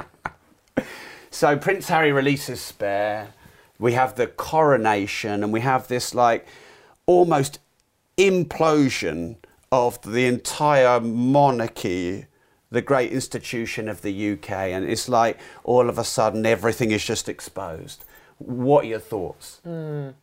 So Prince Harry releases Spare. We have the coronation, and we have this like almost implosion of the entire monarchy, the great institution of the UK, and it's like all of a sudden everything is just exposed. What are your thoughts? You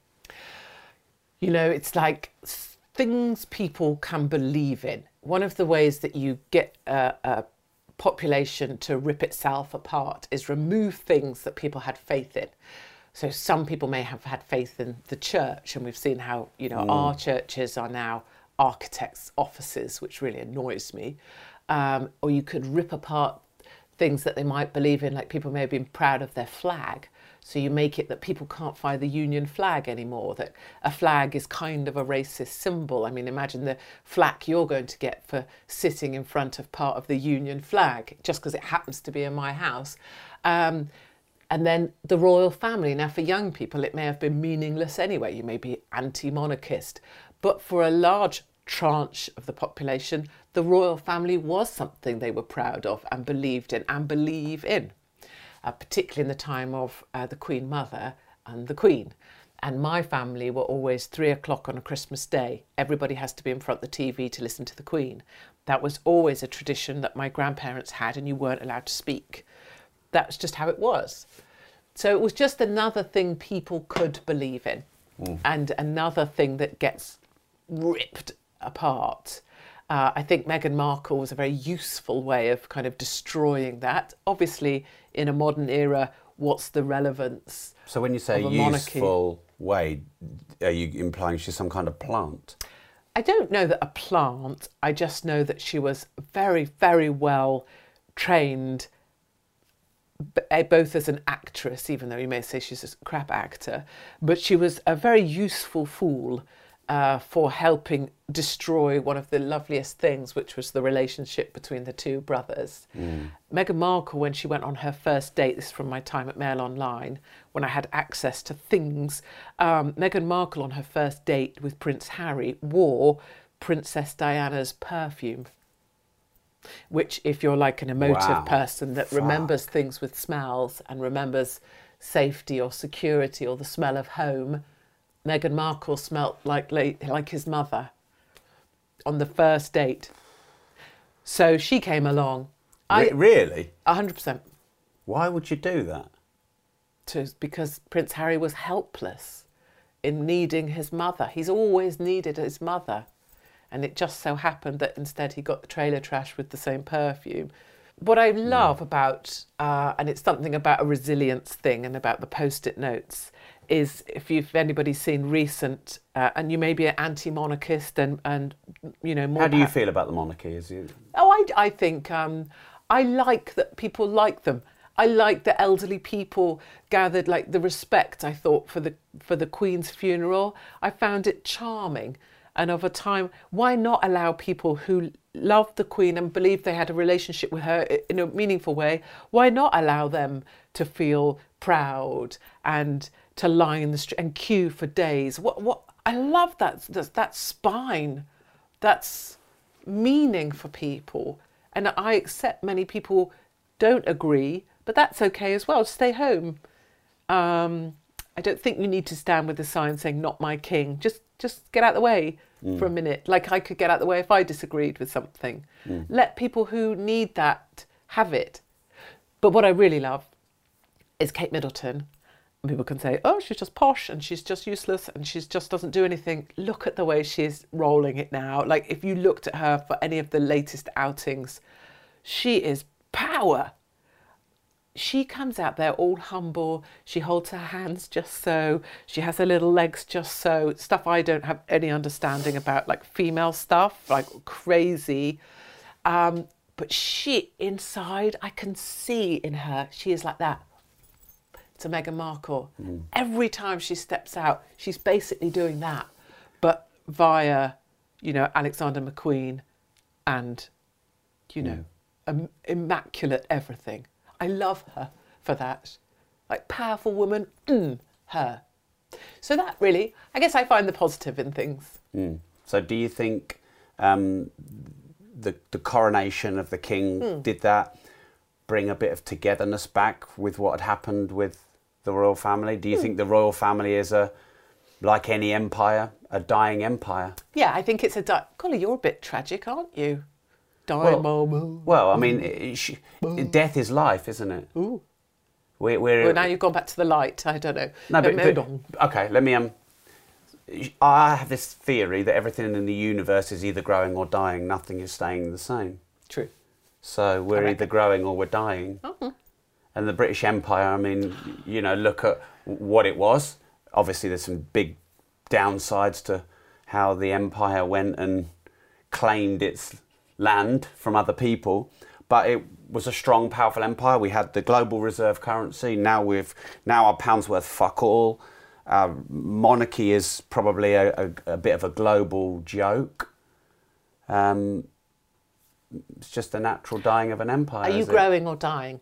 know, it's like things people can believe in. One of the ways that you get a population to rip itself apart is remove things that people had faith in. So some people may have had faith in the church, and we've seen how, you know, our churches are now architects' offices, which really annoys me. Or you could rip apart things that they might believe in, like people may have been proud of their flag. So you make it that people can't fly the Union flag anymore, that a flag is kind of a racist symbol. I mean, imagine the flack you're going to get for sitting in front of part of the Union flag, just because it happens to be in my house. And then the royal family. Now, for young people, it may have been meaningless anyway. You may be anti-monarchist. But for a large tranche of the population, the royal family was something they were proud of and believed in and believe in, particularly in the time of the Queen Mother and the Queen. And my family were always 3 o'clock on a Christmas day. Everybody has to be in front of the TV to listen to the Queen. That was always a tradition that my grandparents had, and you weren't allowed to speak. That was just how it was. So it was just another thing people could believe in, and another thing that gets ripped apart. I think Meghan Markle was a very useful way of kind of destroying that. Obviously, in a modern era, what's the relevance? So when you say useful way, are you implying she's some kind of plant? I don't know that a plant. I just know that she was very, very well trained, both as an actress, even though you may say she's a crap actor, but she was a very useful fool for helping destroy one of the loveliest things, which was the relationship between the two brothers. Meghan Markle, when she went on her first date, this is from my time at Mail Online, when I had access to things, Meghan Markle on her first date with Prince Harry wore Princess Diana's perfume, which, if you're like an emotive person that remembers things with smells and remembers safety or security or the smell of home, Meghan Markle smelt like his mother on the first date. So she came along. Really? 100%. Why would you do that? Because Prince Harry was helpless in needing his mother. He's always needed his mother. And it just so happened that instead he got the trailer trash with the same perfume. What I love about, and it's something about a resilience thing and about the Post-it notes, is if anybody's seen recent, and you may be an anti-monarchist and you know more. How do you feel about the monarchy? I think I like that people like them. I like the elderly people gathered, like the respect I thought for the Queen's funeral. I found it charming. And over time, why not allow people who loved the Queen and believed they had a relationship with her in a meaningful way, why not allow them to feel proud and to lie in the street and queue for days? What I love that spine, that's meaning for people. And I accept many people don't agree, but that's okay as well. Stay home. I don't think you need to stand with a sign saying "Not my king." Just get out of the way for a minute. Like I could get out of the way if I disagreed with something. Let people who need that have it. But what I really love is Kate Middleton. People can say, "Oh, she's just posh and she's just useless and she just doesn't do anything." Look at the way she's rolling it now. Like if you looked at her for any of the latest outings, she is power. She comes out there all humble. She holds her hands just so. She has her little legs just so. Stuff I don't have any understanding about, like female stuff, like crazy. But she, inside, I can see in her, she is like that. To Meghan Markle. Every time she steps out, she's basically doing that, but via you know, Alexander McQueen and, you know, immaculate everything. I love her for that. Like, powerful woman, her. So that really, I guess I find the positive in things. So do you think the coronation of the king, did that bring a bit of togetherness back with what had happened with the royal family? Do you think the royal family is like any empire, a dying empire? Yeah, I think it's Golly, you're a bit tragic, aren't you? Dying moment. Well, I mean, death is life, isn't it? Ooh. Well, now you've gone back to the light. I don't know. No, but okay, let me... I have this theory that everything in the universe is either growing or dying. Nothing is staying the same. True. So we're either growing or we're dying. And the British Empire, I mean, you know, look at what it was. Obviously, there's some big downsides to how the empire went and claimed its land from other people. But it was a strong, powerful empire. We had the global reserve currency. Now our pound's worth fuck all. Monarchy is probably a bit of a global joke. It's just the natural dying of an empire. Are you growing or dying?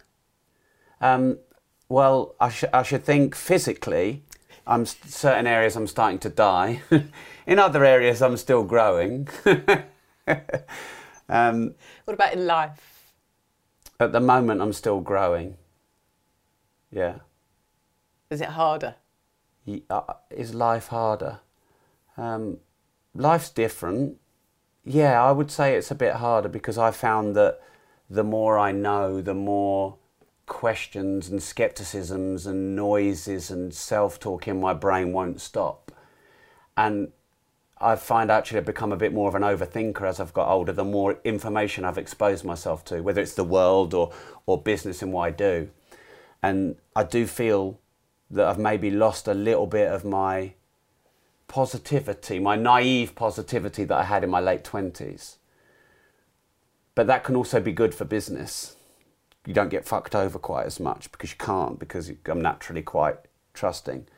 Well, I should think physically, certain areas I'm starting to die. In other areas, I'm still growing. What about in life? At the moment, I'm still growing. Yeah. Is it harder? Is life harder? Life's different. Yeah, I would say it's a bit harder because I found that the more I know, the more questions and skepticisms and noises and self-talk in my brain won't stop. And I find actually I've become a bit more of an overthinker as I've got older, the more information I've exposed myself to, whether it's the world or business and what I do. And I do feel that I've maybe lost a little bit of my positivity, my naive positivity that I had in my late 20s. But that can also be good for business. You don't get fucked over quite as much because you can't, because I'm naturally quite trusting.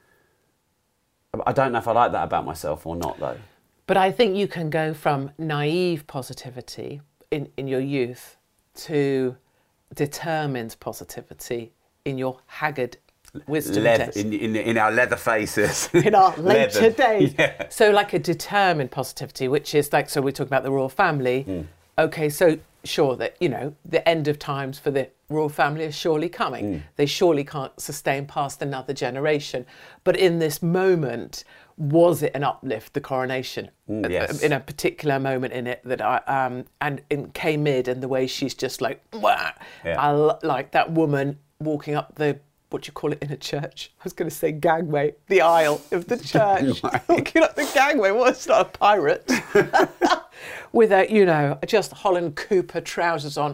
I don't know if I like that about myself or not, though. But I think you can go from naive positivity in your youth to determined positivity in your haggard wisdom days. In our leather faces. In our later days. Yeah. So like a determined positivity, which is like, so we're talking about the royal family. Okay, so sure that, you know, the end of times for the royal family is surely coming. They surely can't sustain past another generation. But in this moment, was it an uplift, the coronation? Yes. In a particular moment in it that and in Kay Mid and the way she's just like, wah, like that woman walking up the, what do you call it in a church? I was going to say gangway, the aisle of the church. Walking up the gangway, well, it's not a pirate. With a, you know, just Holland Cooper trousers on.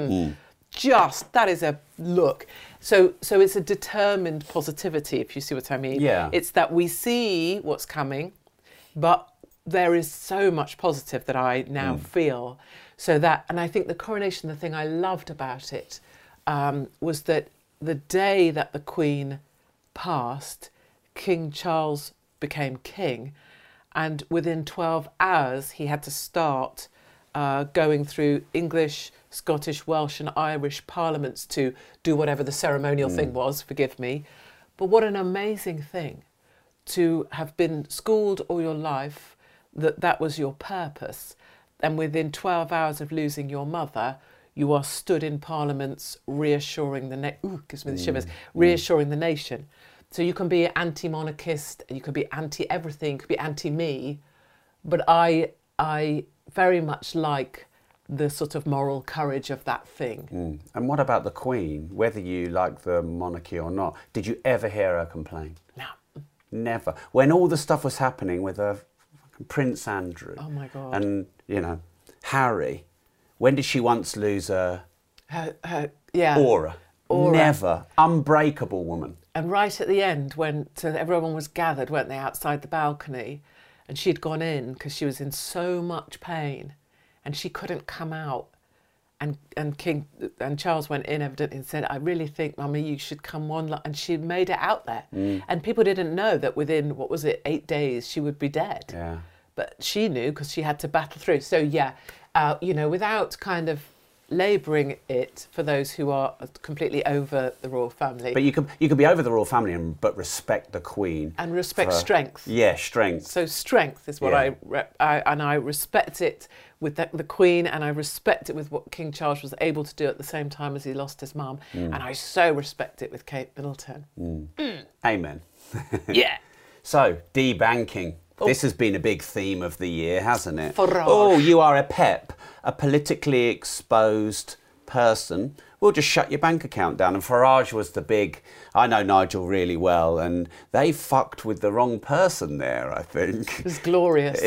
Just, that is a look. So it's a determined positivity, if you see what I mean. Yeah. It's that we see what's coming, but there is so much positive that I now feel. So that, and I think the coronation, the thing I loved about it was that the day that the Queen passed, King Charles became king, and within 12 hours he had to start going through English, Scottish, Welsh and Irish parliaments to do whatever the ceremonial thing was, forgive me. But what an amazing thing to have been schooled all your life that that was your purpose, and within 12 hours of losing your mother, you are stood in parliaments reassuring the gives me the shivers, reassuring the nation. So you can be anti-monarchist, and you can be anti-everything, you could be anti-me, but I very much like the sort of moral courage of that thing. And what about the Queen? Whether you like the monarchy or not, did you ever hear her complain? No. Never. When all the stuff was happening with Prince Andrew, oh my God, and you know Harry, when did she once lose her aura? Never. Unbreakable woman. And right at the end, when everyone was gathered, weren't they, outside the balcony, and she'd gone in because she was in so much pain, and she couldn't come out, and Charles went in evidently and said, "I really think, Mummy, you should come on," and she made it out there, and people didn't know that within 8 days she would be dead. Yeah. but she knew because she had to battle through. So yeah, without kind of labouring it for those who are completely over the royal family. But you could be over the royal family but respect the Queen and respect strength. Yeah, strength. So strength is what I respect it with the Queen, and I respect it with what King Charles was able to do at the same time as he lost his mum, and I so respect it with Kate Middleton. Amen. Yeah. So debanking. This has been a big theme of the year, hasn't it? Farage. Oh, you are a PEP, a politically exposed person. We'll just shut your bank account down. And Farage was the big... I know Nigel really well, and they fucked with the wrong person there, I think. It was glorious.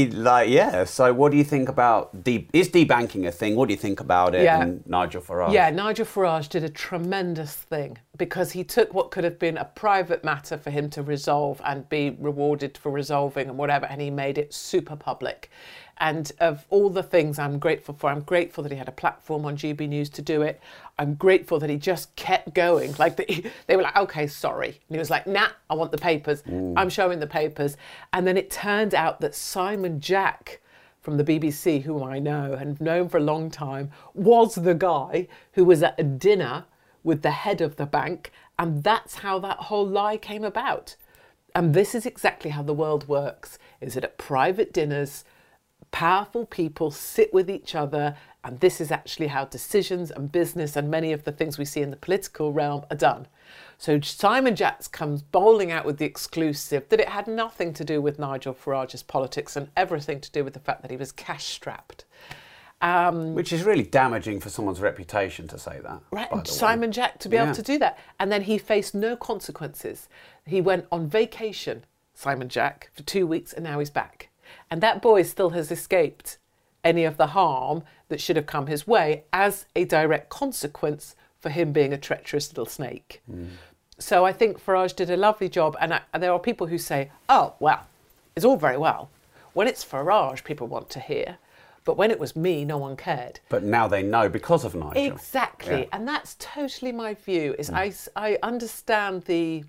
So what do you think about... Is debanking a thing? What do you think about it and Nigel Farage? Yeah, Nigel Farage did a tremendous thing because he took what could have been a private matter for him to resolve and be rewarded for resolving and whatever, and he made it super public. And of all the things I'm grateful for, I'm grateful that he had a platform on GB News to do it. I'm grateful that he just kept going. Like they were like, okay, sorry. And he was like, nah, I want the papers. I'm showing the papers. And then it turned out that Simon Jack from the BBC, whom I know and have known for a long time, was the guy who was at a dinner with the head of the bank. And that's how that whole lie came about. And this is exactly how the world works, is that at private dinners, powerful people sit with each other, and this is actually how decisions and business and many of the things we see in the political realm are done. So Simon Jacks comes bowling out with the exclusive that it had nothing to do with Nigel Farage's politics and everything to do with the fact that he was cash-strapped. Which is really damaging for someone's reputation to say that. Right, Simon Jack to be able to do that. And then he faced no consequences. He went on vacation, Simon Jack, for 2 weeks, and now he's back. And that boy still has escaped any of the harm that should have come his way as a direct consequence for him being a treacherous little snake. So I think Farage did a lovely job. And there are people who say, oh, well, it's all very well. When it's Farage, people want to hear. But when it was me, no one cared. But now they know because of Nigel. Exactly. Yeah. And that's totally my view. Is I understand the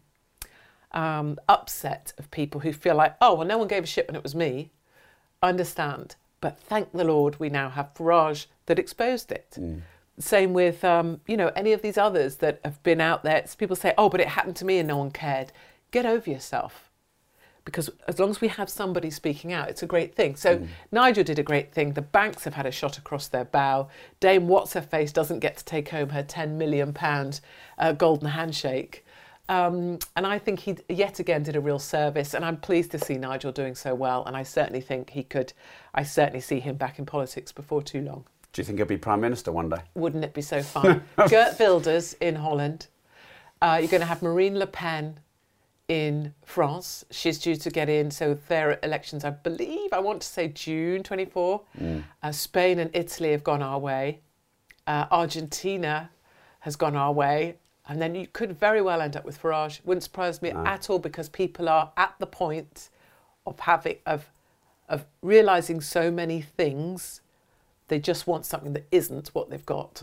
upset of people who feel like, oh, well, no one gave a shit when it was me. I understand. But thank the Lord we now have Farage that exposed it. Same with, any of these others that have been out there. It's people say, oh, but it happened to me and no one cared. Get over yourself. Because as long as we have somebody speaking out, it's a great thing. So Nigel did a great thing. The banks have had a shot across their bow. Dame What's-Her-Face doesn't get to take home her £10 million golden handshake. And I think he yet again did a real service. And I'm pleased to see Nigel doing so well. And I certainly think I certainly see him back in politics before too long. Do you think he'll be Prime Minister one day? Wouldn't it be so fun? Geert Wilders in Holland. You're going to have Marine Le Pen in France. She's due to get in. So their elections, I believe, I want to say June 24. Spain and Italy have gone our way. Argentina has gone our way. And then you could very well end up with Farage. Wouldn't surprise me at all, because people are at the point of realising so many things. They just want something that isn't what they've got.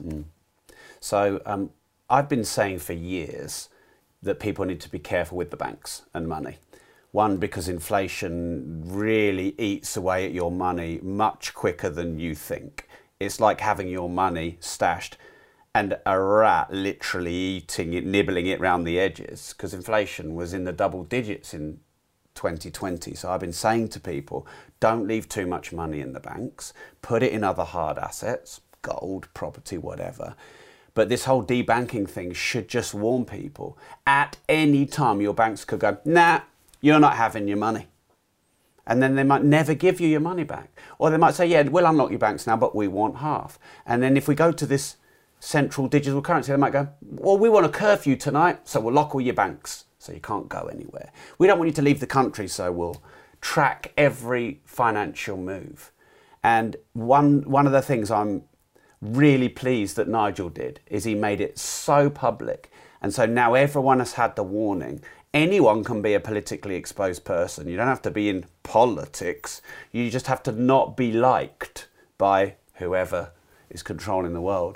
So I've been saying for years that people need to be careful with the banks and money. One, because inflation really eats away at your money much quicker than you think. It's like having your money stashed and a rat literally eating it, nibbling it round the edges, because inflation was in the double digits in 2020. So I've been saying to people, don't leave too much money in the banks, put it in other hard assets, gold, property, whatever. But this whole debanking thing should just warn people. At any time, your banks could go, nah, you're not having your money. And then they might never give you your money back. Or they might say, yeah, we'll unlock your banks now, but we want half. And then if we go to this central digital currency, they might go, well, we want a curfew tonight, so we'll lock all your banks, so you can't go anywhere. We don't want you to leave the country, so we'll track every financial move. And one of the things I'm really pleased that Nigel did is he made it so public. And so now everyone has had the warning. Anyone can be a politically exposed person. You don't have to be in politics. You just have to not be liked by whoever is controlling the world.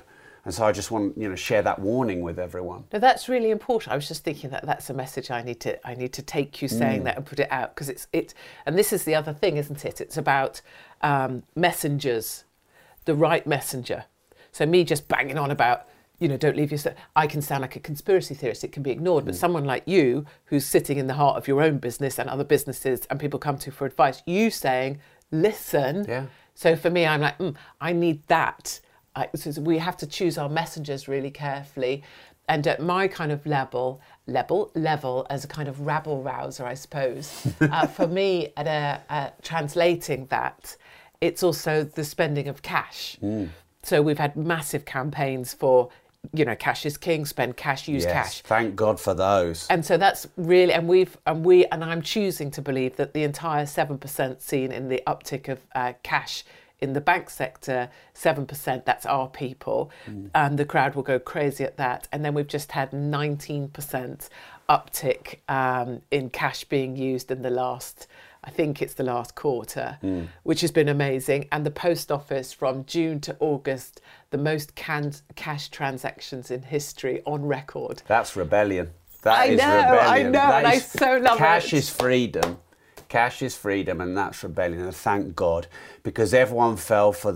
And so I just want, share that warning with everyone. No, that's really important. I was just thinking that that's a message I need to take you saying that and put it out, because it's and this is the other thing, isn't it? It's about messengers, the right messenger. So me just banging on about, don't leave your... I can sound like a conspiracy theorist. It can be ignored. But someone like you, who's sitting in the heart of your own business and other businesses and people come to for advice, you saying, listen. Yeah. So for me, I'm like, I need that. So we have to choose our messengers really carefully. And at my kind of level as a kind of rabble rouser, I suppose, for me, translating that, it's also the spending of cash. So we've had massive campaigns for, cash is king, spend cash, use cash. Thank God for those. And so that's really, and I'm choosing to believe that the entire 7% seen in the uptick of cash in the bank sector, 7%, that's our people. And the crowd will go crazy at that. And then we've just had 19% uptick in cash being used in the last quarter, which has been amazing. And the post office from June to August, the most cash transactions in history on record. That's rebellion. That is rebellion. I know, and I so love it. Cash is freedom. Cash is freedom, and that's rebellion. And thank God, because everyone fell for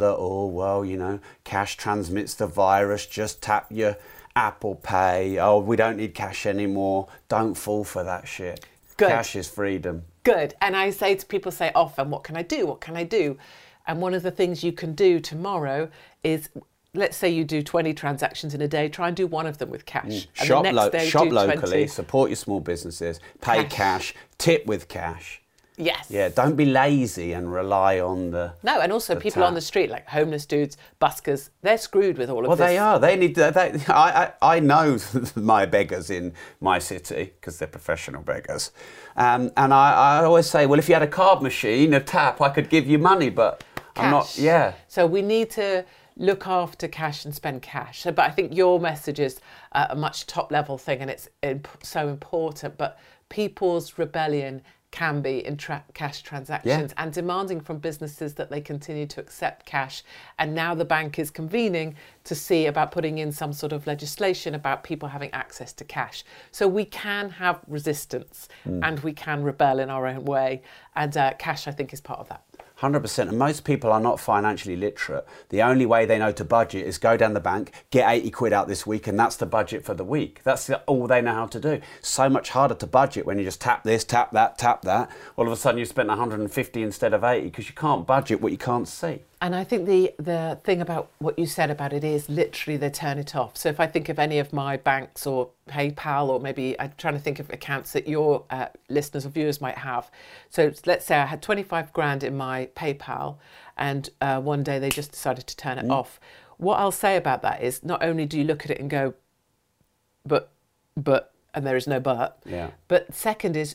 cash transmits the virus. Just tap your Apple Pay. Oh, we don't need cash anymore. Don't fall for that shit. Good. Cash is freedom. Good. And I say to people, often, what can I do? What can I do? And one of the things you can do tomorrow is, let's say you do 20 transactions in a day, try and do one of them with cash. And shop the next day, shop do locally, 20. Support your small businesses, pay cash, tip with cash. Yes. Yeah, don't be lazy and rely on the... No, and also people on the street, like homeless dudes, buskers, they're screwed with all of this. Well, they are. They need... I know my beggars in my city, because they're professional beggars. And I always say, well, if you had a card machine, a tap, I could give you money, but cash. I'm not... Yeah. So we need to look after cash and spend cash. But I think your message is a much top-level thing, and it's so important. But people's rebellion can be in cash transactions, and demanding from businesses that they continue to accept cash. And now the bank is convening to see about putting in some sort of legislation about people having access to cash. So we can have resistance and we can rebel in our own way. And cash, I think, is part of that. 100%. And most people are not financially literate. The only way they know to budget is go down the bank, get 80 quid out this week, and that's the budget for the week. That's all they know how to do. So much harder to budget when you just tap this, tap that, tap that. All of a sudden you spent 150 instead of 80 because you can't budget what you can't see. And I think the thing about what you said about it is literally they turn it off. So if I think of any of my banks or PayPal, or maybe I'm trying to think of accounts that your listeners or viewers might have. So let's say I had 25 grand in my PayPal and one day they just decided to turn it off. What I'll say about that is not only do you look at it and go, but, and there is no but. Yeah. But second is,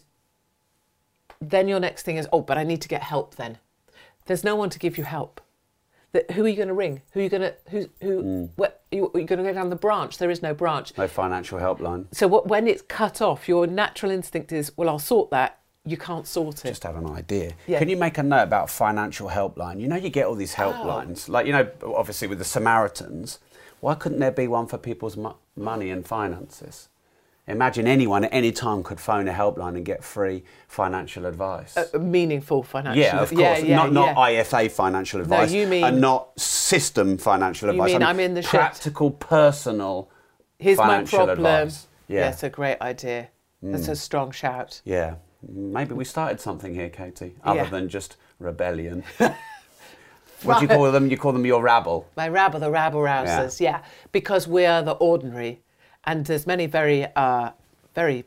then your next thing is, but I need to get help then. There's no one to give you help. Who are you going to ring? Who are you going to, what, are you going to go down the branch? There is no branch. No financial helpline. So when it's cut off, your natural instinct is, well, I'll sort that. You can't sort it. Just have an idea. Yeah. Can you make a note about financial helpline? You get all these helplines. Like, obviously with the Samaritans, why couldn't there be one for people's money and finances? Imagine anyone at any time could phone a helpline and get free financial advice. Meaningful financial advice. Yeah, of course. Not IFA financial advice. No, you mean... And not system financial advice. You mean I'm in the practical, personal Here's financial my problem. Advice. Yeah. That's a great idea. That's a strong shout. Yeah. Maybe we started something here, Katie, other than just rebellion. What do you call them? You call them your rabble. My rabble, the rabble rousers, yeah. Because we are the ordinary. And there's many very, very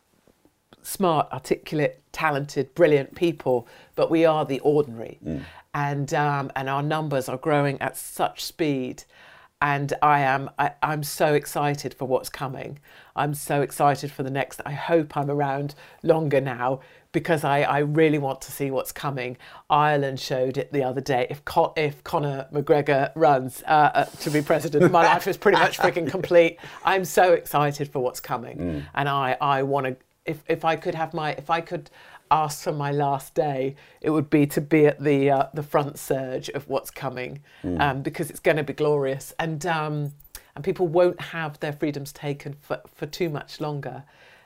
smart, articulate, talented, brilliant people, but we are the ordinary. And our numbers are growing at such speed. And I'm so excited for what's coming. I'm so excited for the next. I hope I'm around longer now because I really want to see what's coming. Ireland showed it the other day. If Conor McGregor runs to be president, my life is pretty much freaking complete. I'm so excited for what's coming, and I want to. If I could ask for my last day, it would be to be at the front surge of what's coming, because it's going to be glorious. And and people won't have their freedoms taken for too much longer.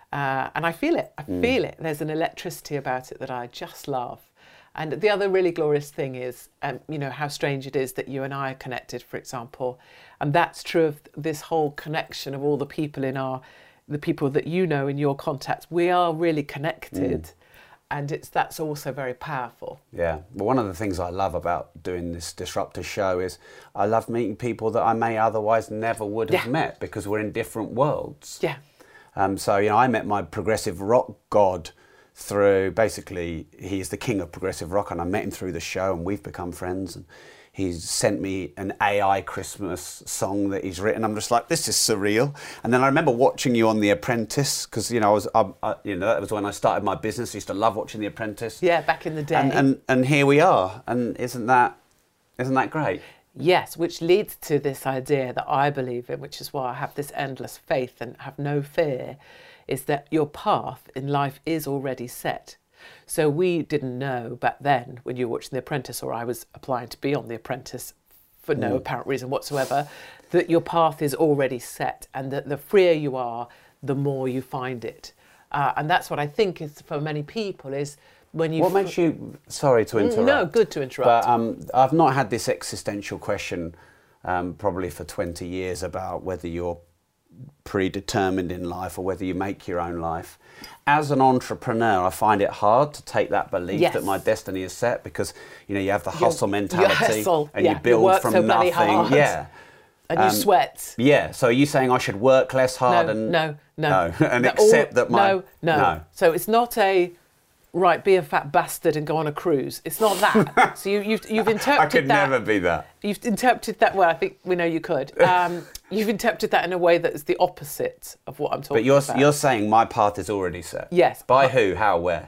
And I feel it. I feel it. There's an electricity about it that I just love. And the other really glorious thing is, you know, how strange it is that you and I are connected, for example. And that's true of this whole connection of all the people the people that you know in your contacts. We are really connected. And that's also very powerful. Yeah. Well, one of the things I love about doing this Disruptor show is I love meeting people that I may otherwise never would have met, because we're in different worlds. Yeah. So, you know, I met my progressive rock god through, basically, he's the king of progressive rock, and I met him through the show, and we've become friends. And he's sent me an AI Christmas song that he's written. I'm just like, this is surreal. And then I remember watching you on The Apprentice, because, you know, that was when I started my business. I used to love watching The Apprentice. Yeah, back in the day. And here we are. And isn't that great? Yes, which leads to this idea that I believe in, which is why I have this endless faith and have no fear, is that your path in life is already set. So we didn't know back then, when you were watching The Apprentice, or I was applying to be on The Apprentice for no apparent reason whatsoever, that your path is already set, and that the freer you are, the more you find it. And that's what I think is for many people is when you... What makes you... Sorry to interrupt. No, good to interrupt. But I've not had this existential question probably for 20 years about whether you're predetermined in life or whether you make your own life. As an entrepreneur, I find it hard to take that belief that my destiny is set, because, you know, you have the hustle mentality and you build from nothing. Hard. Yeah. And you sweat. Yeah. So are you saying I should work less hard No. And accept that my... No. So it's not a... Right, be a fat bastard and go on a cruise. It's not that. So you've interpreted that... I could never be that. You've interpreted that... Well, I think we know you could. You've interpreted that in a way that is the opposite of what I'm talking about. But you're saying my path is already set? Yes. By who, how, where?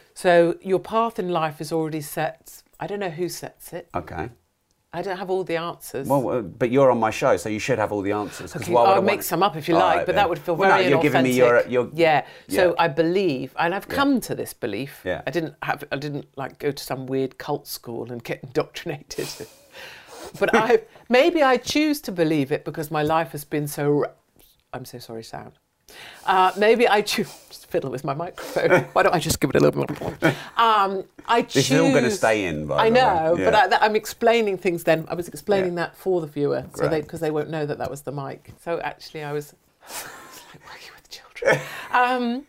So your path in life is already set. I don't know who sets it. Okay. I don't have all the answers. Well, but you're on my show, so you should have all the answers. Okay, I'll make some up if you like, but that would feel very inauthentic. You're giving me your... Yeah. So I believe, and I've come to this belief. Yeah. I didn't like go to some weird cult school and get indoctrinated. But maybe I choose to believe it because my life has been so... I'm so sorry, sound. Maybe I choose... Just fiddle with my microphone. Why don't I just give it a little bit more? This is all going to stay in, by the way. I know, but I'm explaining things then. I was explaining that for the viewer, because they won't know that was the mic. So actually I was... It's like working with children.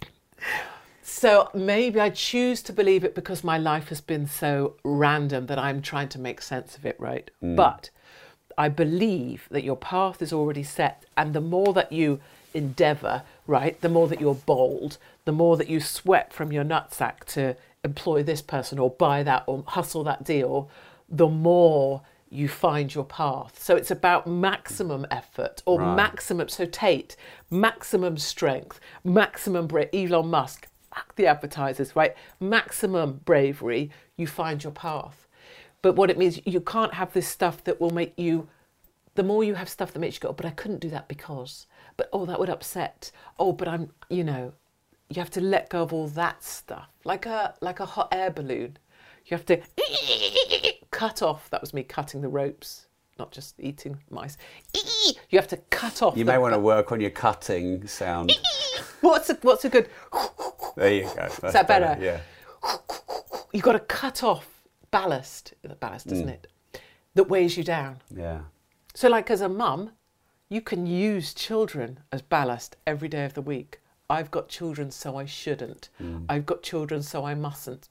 So maybe I choose to believe it because my life has been so random that I'm trying to make sense of it, right? But I believe that your path is already set, and the more that you endeavour, right, the more that you're bold, the more that you sweat from your nutsack to employ this person or buy that or hustle that deal, the more you find your path. So it's about maximum effort or maximum, so Tate, maximum strength, maximum Elon Musk, the advertisers, right? Maximum bravery, you find your path. But what it means, you can't have this stuff that will make you, the more you have stuff that makes you go, oh, but I couldn't do that because, but oh, that would upset. Oh, but I'm, you know, you have to let go of all that stuff. Like a hot air balloon. You have to cut off, that was me cutting the ropes, not just eating mice. You have to cut off. You may want to work on your cutting sound. What's a good... There you go. Is that better? Yeah. You've got to cut off ballast, isn't it? That weighs you down. Yeah. So like as a mum, you can use children as ballast every day of the week. I've got children, so I shouldn't. I've got children, so I mustn't.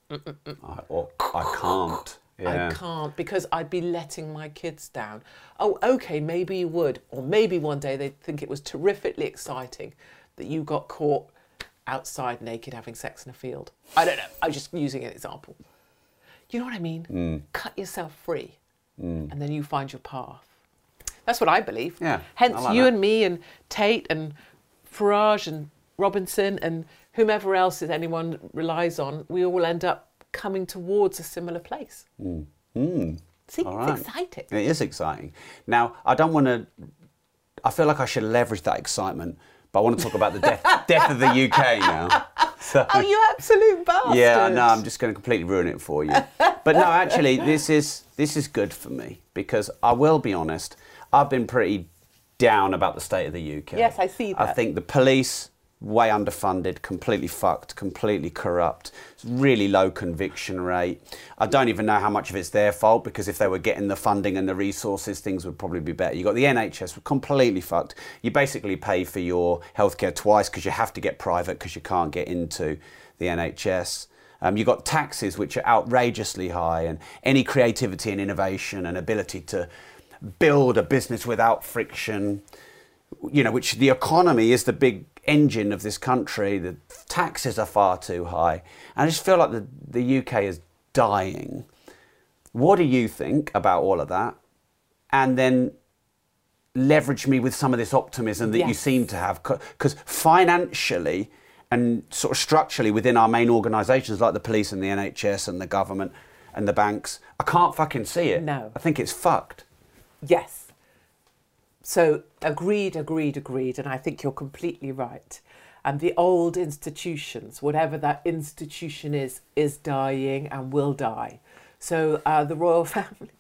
I can't. Yeah. I can't because I'd be letting my kids down. Oh, okay, maybe you would. Or maybe one day they'd think it was terrifically exciting that you got caught outside naked having sex in a field. I don't know. I'm just using an example. You know what I mean? Cut yourself free and then you find your path. That's what I believe. Yeah, hence like you that. and me and Tate and Farage and Robinson and whomever else anyone relies on, we all end up coming towards a similar place. See, it's exciting. It is exciting. Now, I feel like I should leverage that excitement, but I want to talk about the death of the UK now. So, oh, you absolute bastard. Yeah, no, I'm just going to completely ruin it for you. But no, actually, this is good for me because I will be honest, I've been pretty down about the state of the UK. Yes, I see that. I think the police, way underfunded, completely fucked, completely corrupt. It's really low conviction rate. I don't even know how much of it's their fault, because if they were getting the funding and the resources, things would probably be better. You've got the NHS, completely fucked. You basically pay for your healthcare twice because you have to get private because you can't get into the NHS. You've got taxes which are outrageously high, and any creativity and innovation and ability to build a business without friction, you know, which the economy is the big engine of this country. The taxes are far too high. And I just feel like the UK is dying. What do you think about all of that? And then leverage me with some of this optimism that you seem to have. Because financially and sort of structurally within our main organisations like the police and the NHS and the government and the banks, I can't fucking see it. No. I think it's fucked. Yes. So agreed. And I think you're completely right. And the old institutions, whatever that institution is dying and will die. So the royal family.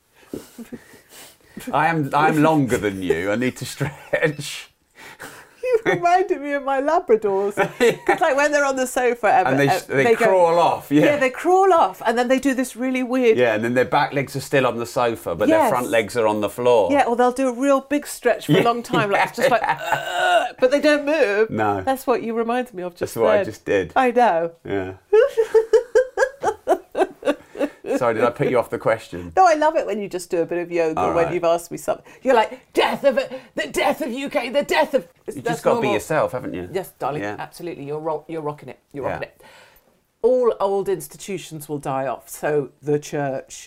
I'm longer than you. I need to stretch. You reminded me of my Labradors. Because like when they're on the sofa... And they crawl off, Yeah, they crawl off and then they do this really weird... Yeah, and then their back legs are still on the sofa, but their front legs are on the floor. Yeah, or they'll do a real big stretch for a long time. Like, it's just like... but they don't move. No. That's what you reminded me of just That's what then. I just did. I know. Yeah. Sorry, did I put you off the question? No, I love it when you just do a bit of yoga All when right. you've asked me something. You're like, the death of UK, the death of... You just got to be yourself, haven't you? Yes, darling, Yeah. absolutely. You're rocking it. You're rocking it. All old institutions will die off. So the church,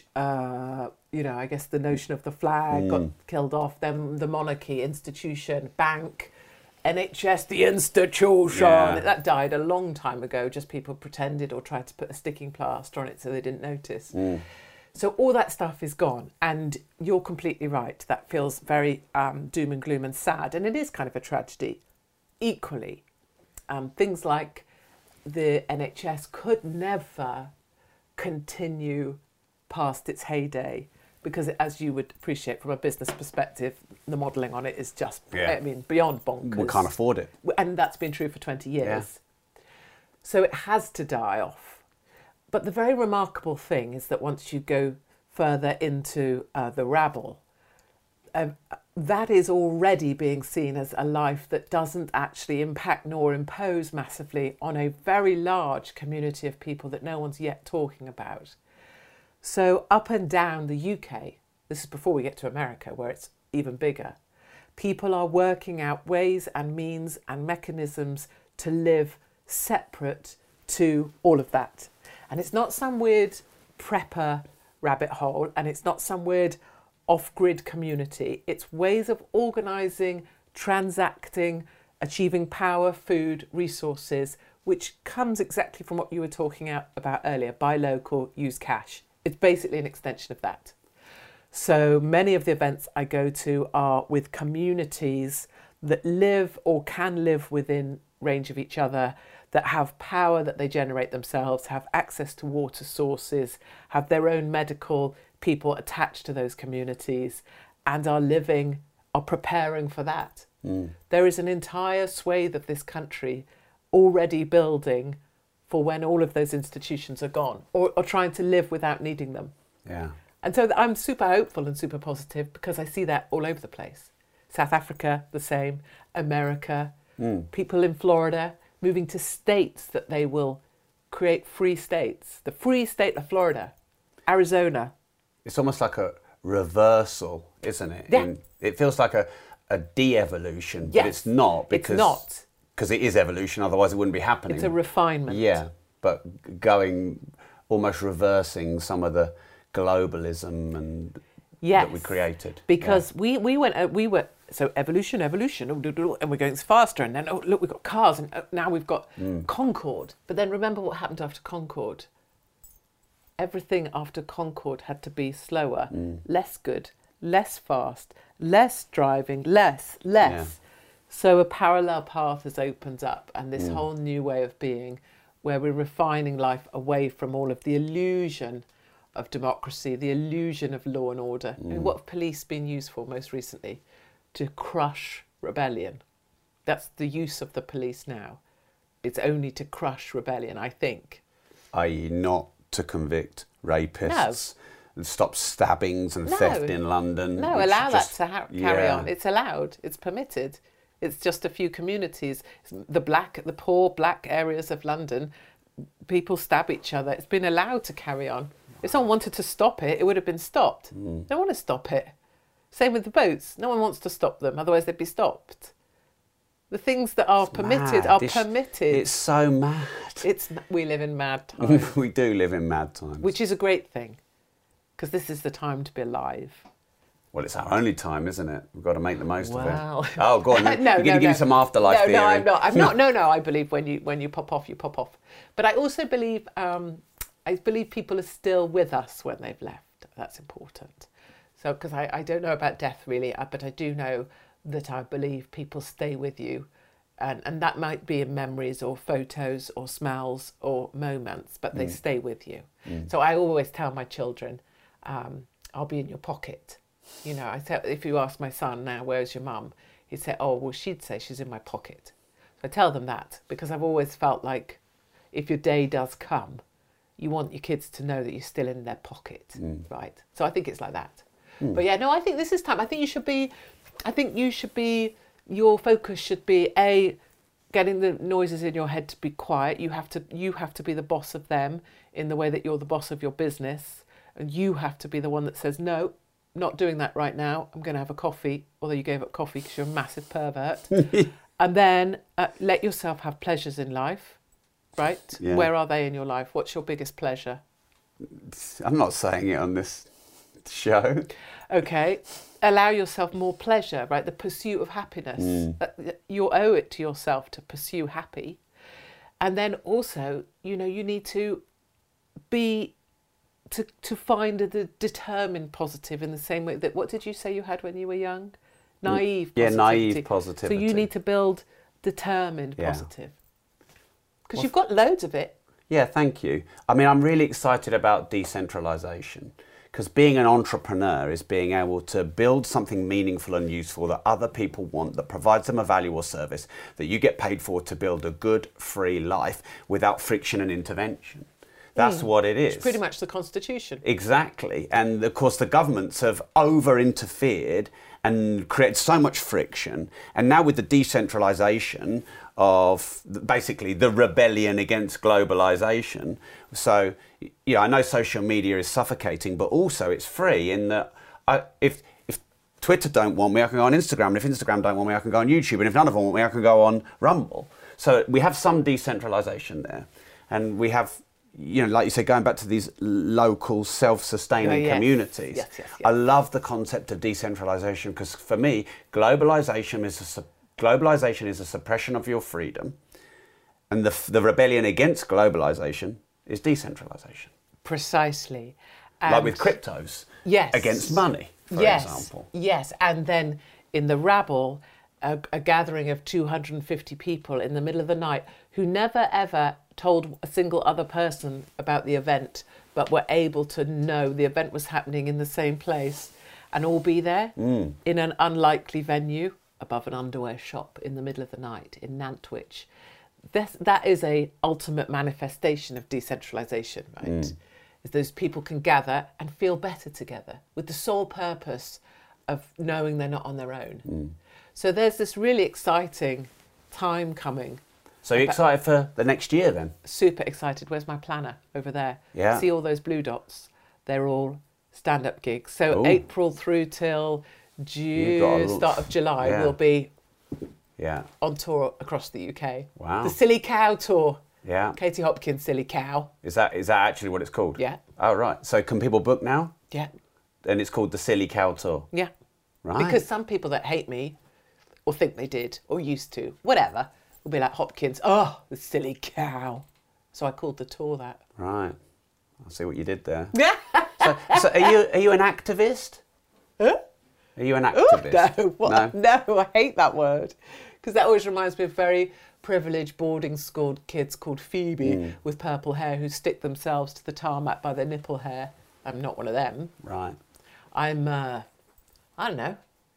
I guess the notion of the flag got killed off. Then the monarchy, institution, bank, NHS, the institution. Yeah. That died a long time ago. Just people pretended or tried to put a sticking plaster on it so they didn't notice. So all that stuff is gone. And you're completely right. That feels very doom and gloom and sad. And it is kind of a tragedy. Equally, things like the NHS could never continue past its heyday because, as you would appreciate from a business perspective, the modelling on it is just, beyond bonkers. We can't afford it. And that's been true for 20 years. So it has to die off. But the very remarkable thing is that once you go further into the rabble, that is already being seen as a life that doesn't actually impact nor impose massively on a very large community of people that no one's yet talking about. So up and down the UK, this is before we get to America where it's even bigger, people are working out ways and means and mechanisms to live separate to all of that. And it's not some weird prepper rabbit hole, and it's not some weird off-grid community. It's ways of organising, transacting, achieving power, food, resources, which comes exactly from what you were talking about earlier, buy local, use cash. It's basically an extension of that. So many of the events I go to are with communities that live or can live within range of each other, that have power that they generate themselves, have access to water sources, have their own medical people attached to those communities, and are preparing for that. There is an entire swathe of this country already building for when all of those institutions are gone, or trying to live without needing them. Yeah. And so I'm super hopeful and super positive because I see that all over the place. South Africa, the same. America, people in Florida moving to states that they will create free states. The free state of Florida, Arizona. It's almost like a reversal, isn't it? Yeah. It feels like a de-evolution, but it's not. It's not. Because it is evolution, otherwise it wouldn't be happening. It's a refinement. Yeah, but going, almost reversing some of the globalism and that we created. Because we were, so evolution, and we're going faster, and then, look, we've got cars, and now we've got Concorde. But then remember what happened after Concorde. Everything after Concorde had to be slower, less good, less fast, less driving, less. Yeah. So a parallel path has opened up, and this whole new way of being, where we're refining life away from all of the illusion of democracy, the illusion of law and order. I mean, what have police been used for most recently? to crush rebellion. That's the use of the police now. It's only to crush rebellion, I think. i.e. not to convict rapists, stop stabbings and theft in London. No, allow that to carry on. It's allowed. It's permitted. It's just a few communities. The poor black areas of London, people stab each other. It's been allowed to carry on. If someone wanted to stop it, it would have been stopped. They don't want to stop it. Same with the boats. No one wants to stop them, otherwise they'd be stopped. The things that are permitted are permitted. It's so mad. We live in mad times. We do live in mad times. Which is a great thing, because this is the time to be alive. Well, it's our only time, isn't it? We've got to make the most of Well. it. Oh, go on. No, You're going to give me some afterlife theory. No, I'm not. No. I believe when you pop off, you pop off. But I also believe people are still with us when they've left. That's important. So, because I don't know about death really, but I do know that I believe people stay with you. And that might be in memories or photos or smells or moments, but they stay with you. So I always tell my children, I'll be in your pocket. You know, I said, if you ask my son now, where's your mum? He'd say, oh, well, she'd say she's in my pocket. So I tell them that because I've always felt like if your day does come, you want your kids to know that you're still in their pocket, right? So I think it's like that. But yeah, no, I think this is time. I think you should be, your focus should be, A, getting the noises in your head to be quiet. You have to be the boss of them in the way that you're the boss of your business. And you have to be the one that says, no, not doing that right now. I'm going to have a coffee, although you gave up coffee because you're a massive pervert. And then let yourself have pleasures in life, right? Yeah. Where are they in your life? What's your biggest pleasure? I'm not saying it on this show. Okay. Allow yourself more pleasure, right? The pursuit of happiness. You owe it to yourself to pursue happy. And then also, you know, you need to be... To find the determined positive in the same way that, what did you say you had when you were young? Naive positivity. Yeah, naive positivity. So you need to build determined positive. Because you've got loads of it. Yeah, thank you. I mean, I'm really excited about decentralisation because being an entrepreneur is being able to build something meaningful and useful that other people want, that provides them a value or service that you get paid for to build a good, free life without friction and intervention. That's what it is. It's pretty much the Constitution. Exactly. And of course, the governments have over-interfered and created so much friction. And now with the decentralisation of basically the rebellion against globalisation. So, yeah, I know social media is suffocating, but also it's free in that if Twitter don't want me, I can go on Instagram. And if Instagram don't want me, I can go on YouTube. And if none of them want me, I can go on Rumble. So we have some decentralisation there. And we have... You know, like you said, going back to these local self-sustaining communities. Yes. I love the concept of decentralisation because for me, globalisation is a suppression of your freedom, and the rebellion against globalisation is decentralisation. Precisely. Like with cryptos. Yes. Against money, for example. Yes, and then in the rabble, a gathering of 250 people in the middle of the night who never ever told a single other person about the event, but were able to know the event was happening in the same place and all be there in an unlikely venue above an underwear shop in the middle of the night in Nantwich. That is a ultimate manifestation of decentralisation, right? Is those people can gather and feel better together with the sole purpose of knowing they're not on their own. So there's this really exciting time coming. So you're excited for the next year then? Super excited. Where's my planner? Over there. Yeah. See all those blue dots? They're all stand-up gigs. So April through till June, start of July, we'll be on tour across the UK. Wow. The Silly Cow Tour. Yeah. Katie Hopkins, Silly Cow. Is that actually what it's called? Yeah. Oh, right. So can people book now? Yeah. And it's called the Silly Cow Tour? Yeah. Right. Because some people that hate me, or think they did, or used to, whatever, will be like Hopkins, oh, the silly cow. So I called the tour that. Right. I see what you did there. so are you an activist? Huh? Are you an activist? No, what? No, I hate that word. Because that always reminds me of very privileged boarding school kids called Phoebe with purple hair who stick themselves to the tarmac by their nipple hair. I'm not one of them. Right. I'm, I don't know.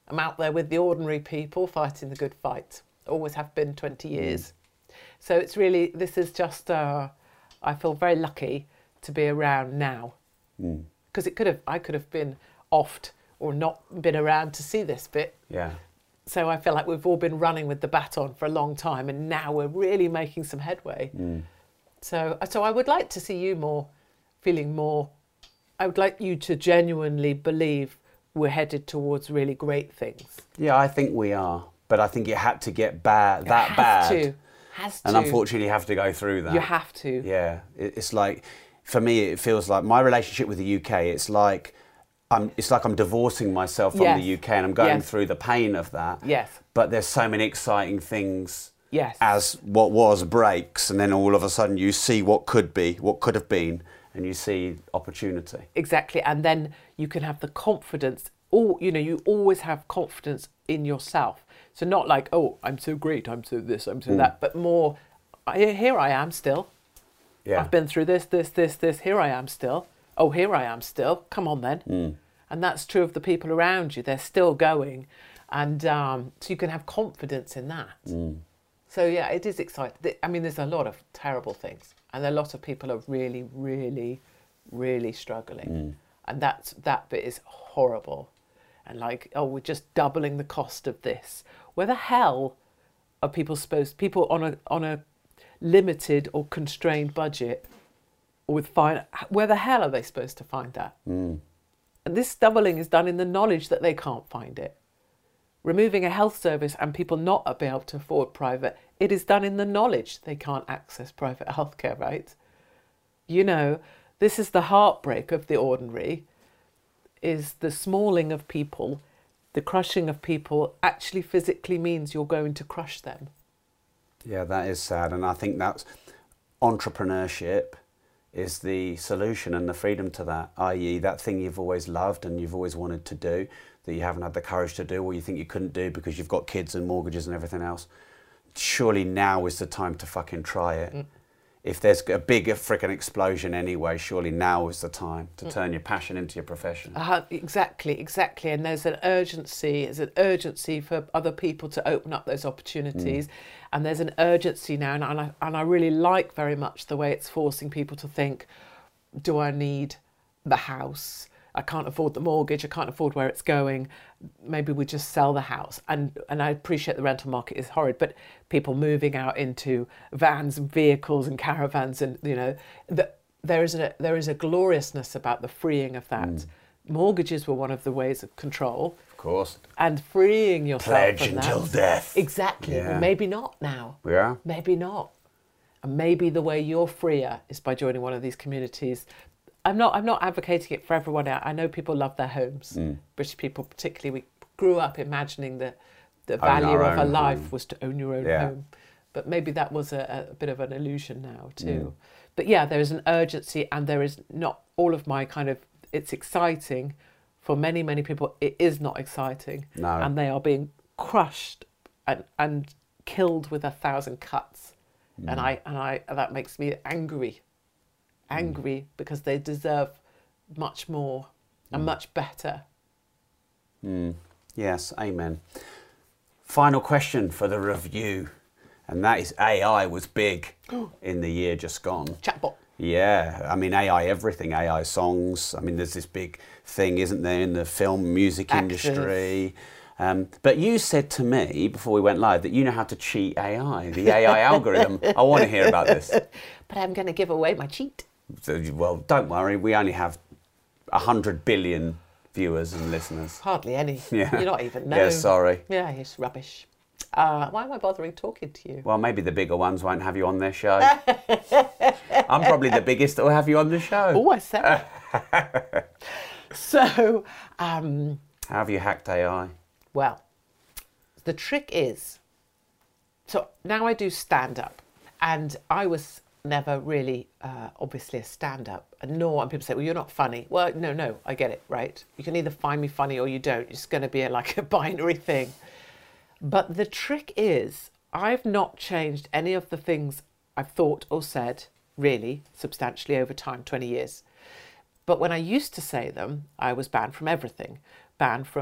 I'm out there with the ordinary people fighting the good fight. Always have been 20 years. So it's really, this is just, I feel very lucky to be around now. Because I could have been offed or not been around to see this bit. Yeah. So I feel like we've all been running with the baton for a long time, and now we're really making some headway. So I would like to see you feeling more. I would like you to genuinely believe we're headed towards really great things. Yeah, I think we are. But I think it had to get bad. Has to. And unfortunately, you have to go through that. You have to. Yeah. It's like, for me, it feels like my relationship with the UK, it's like I'm divorcing myself from the UK, and I'm going through the pain of that. Yes. But there's so many exciting things Yes. as what was breaks, and then all of a sudden you see what could be, what could have been, and you see opportunity. Exactly. And then you can have the confidence, you always have confidence in yourself. So not like, oh, I'm so great, I'm so this, I'm so that, but more, here I am still. Yeah. I've been through this, here I am still. Oh, here I am still. Come on then. And that's true of the people around you. They're still going. And so you can have confidence in that. So yeah, it is exciting. I mean, there's a lot of terrible things. And a lot of people are really, really, really struggling. And that bit is horrible. And like, oh, we're just doubling the cost of this. Where the hell are people on a limited or constrained budget, or where the hell are they supposed to find that? And this doubling is done in the knowledge that they can't find it. Removing a health service and people not be able to afford private, it is done in the knowledge they can't access private healthcare, right? This is the heartbreak of the ordinary, is the smalling of people, the crushing of people actually physically means you're going to crush them. Yeah, that is sad. And I think that's entrepreneurship is the solution and the freedom to that, i.e. that thing you've always loved and you've always wanted to do that you haven't had the courage to do, or you think you couldn't do because you've got kids and mortgages and everything else. Surely now is the time to fucking try it. If there's a bigger freaking explosion anyway, surely now is the time to turn your passion into your profession. Exactly. And there's an urgency for other people to open up those opportunities. And there's an urgency now, and I really like very much the way it's forcing people to think, do I need the house? I can't afford the mortgage, I can't afford where it's going. Maybe we just sell the house. And I appreciate the rental market is horrid, but people moving out into vans and vehicles and caravans, and there is a gloriousness about the freeing of that. Mortgages were one of the ways of control. Of course. And freeing yourself Pledge from until that. death. Exactly. Yeah. Well, maybe not now. Yeah. Maybe not. And maybe the way you're freer is by joining one of these communities. I'm not advocating it for everyone out. I know people love their homes. British people particularly, we grew up imagining that the value of a life was to own your own home. But maybe that was a bit of an illusion now too. But yeah, there is an urgency, and there is not all of my kind of, it's exciting. For many, many people, it is not exciting. No. And they are being crushed and killed with 1,000 cuts. And that makes me angry because they deserve much more and much better. Yes, amen. Final question for the review, and that is AI was big in the year just gone. Chatbot. Yeah, I mean AI everything, AI songs. I mean there's this big thing, isn't there, in the film music industry. But you said to me before we went live that you know how to cheat AI, the AI algorithm. I want to hear about this. But I'm going to give away my cheat. So, well, don't worry, we only have 100 billion viewers and listeners. Hardly any. Yeah. You're not even know. Yeah, sorry. Yeah, it's rubbish. Why am I bothering talking to you? Well, maybe the bigger ones won't have you on their show. I'm probably the biggest that will have you on the show. Oh, I said it. So, how have you hacked AI? Well, the trick is, so now I do stand-up, and I was never really, obviously, a stand-up, and people say, well, you're not funny. Well, no, I get it, right? You can either find me funny or you don't. It's going to be like a binary thing. But the trick is, I've not changed any of the things I've thought or said, really, substantially over time, 20 years. But when I used to say them, I was banned from everything. Banned from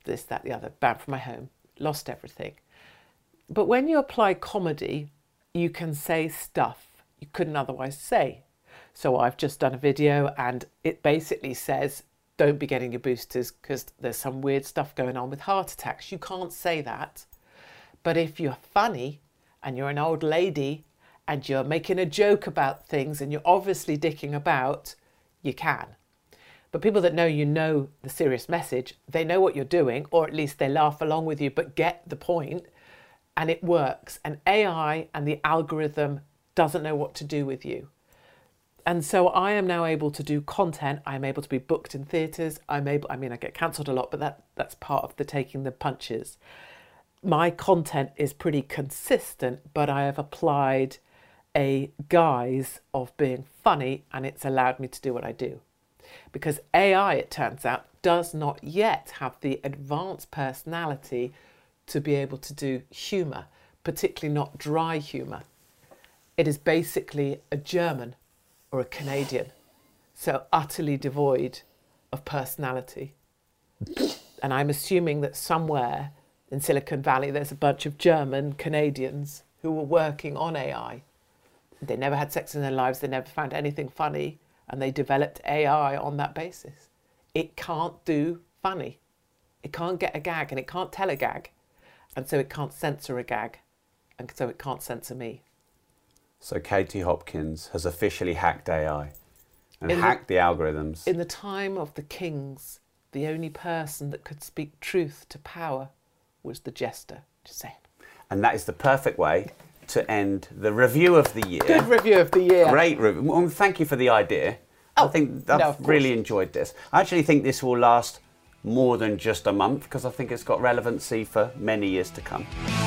this, that, the other, banned from my home, lost everything. But when you apply comedy, you can say stuff you couldn't otherwise say. So I've just done a video and it basically says, don't be getting your boosters because there's some weird stuff going on with heart attacks. You can't say that. But if you're funny and you're an old lady and you're making a joke about things and you're obviously dicking about, you can. But people that know you know the serious message, they know what you're doing, or at least they laugh along with you, but get the point, and it works. And AI and the algorithm doesn't know what to do with you. And so I am now able to do content. I'm able to be booked in theatres. I get cancelled a lot, but that's part of the taking the punches. My content is pretty consistent, but I have applied a guise of being funny, and it's allowed me to do what I do. Because AI, it turns out, does not yet have the advanced personality to be able to do humour, particularly not dry humour. It is basically a German or a Canadian, so utterly devoid of personality. And I'm assuming that somewhere in Silicon Valley there's a bunch of German Canadians who were working on AI. They never had sex in their lives, they never found anything funny, and they developed AI on that basis. It can't do funny. It can't get a gag, and it can't tell a gag. And so it can't censor a gag. And so it can't censor me. So Katie Hopkins has officially hacked AI and hacked the algorithms. In the time of the kings, the only person that could speak truth to power was the jester. Just saying. And that is the perfect way to end the review of the year. Good review of the year. Great review. Well, thank you for the idea. I think I've really enjoyed this. I actually think this will last more than just a month because I think it's got relevancy for many years to come.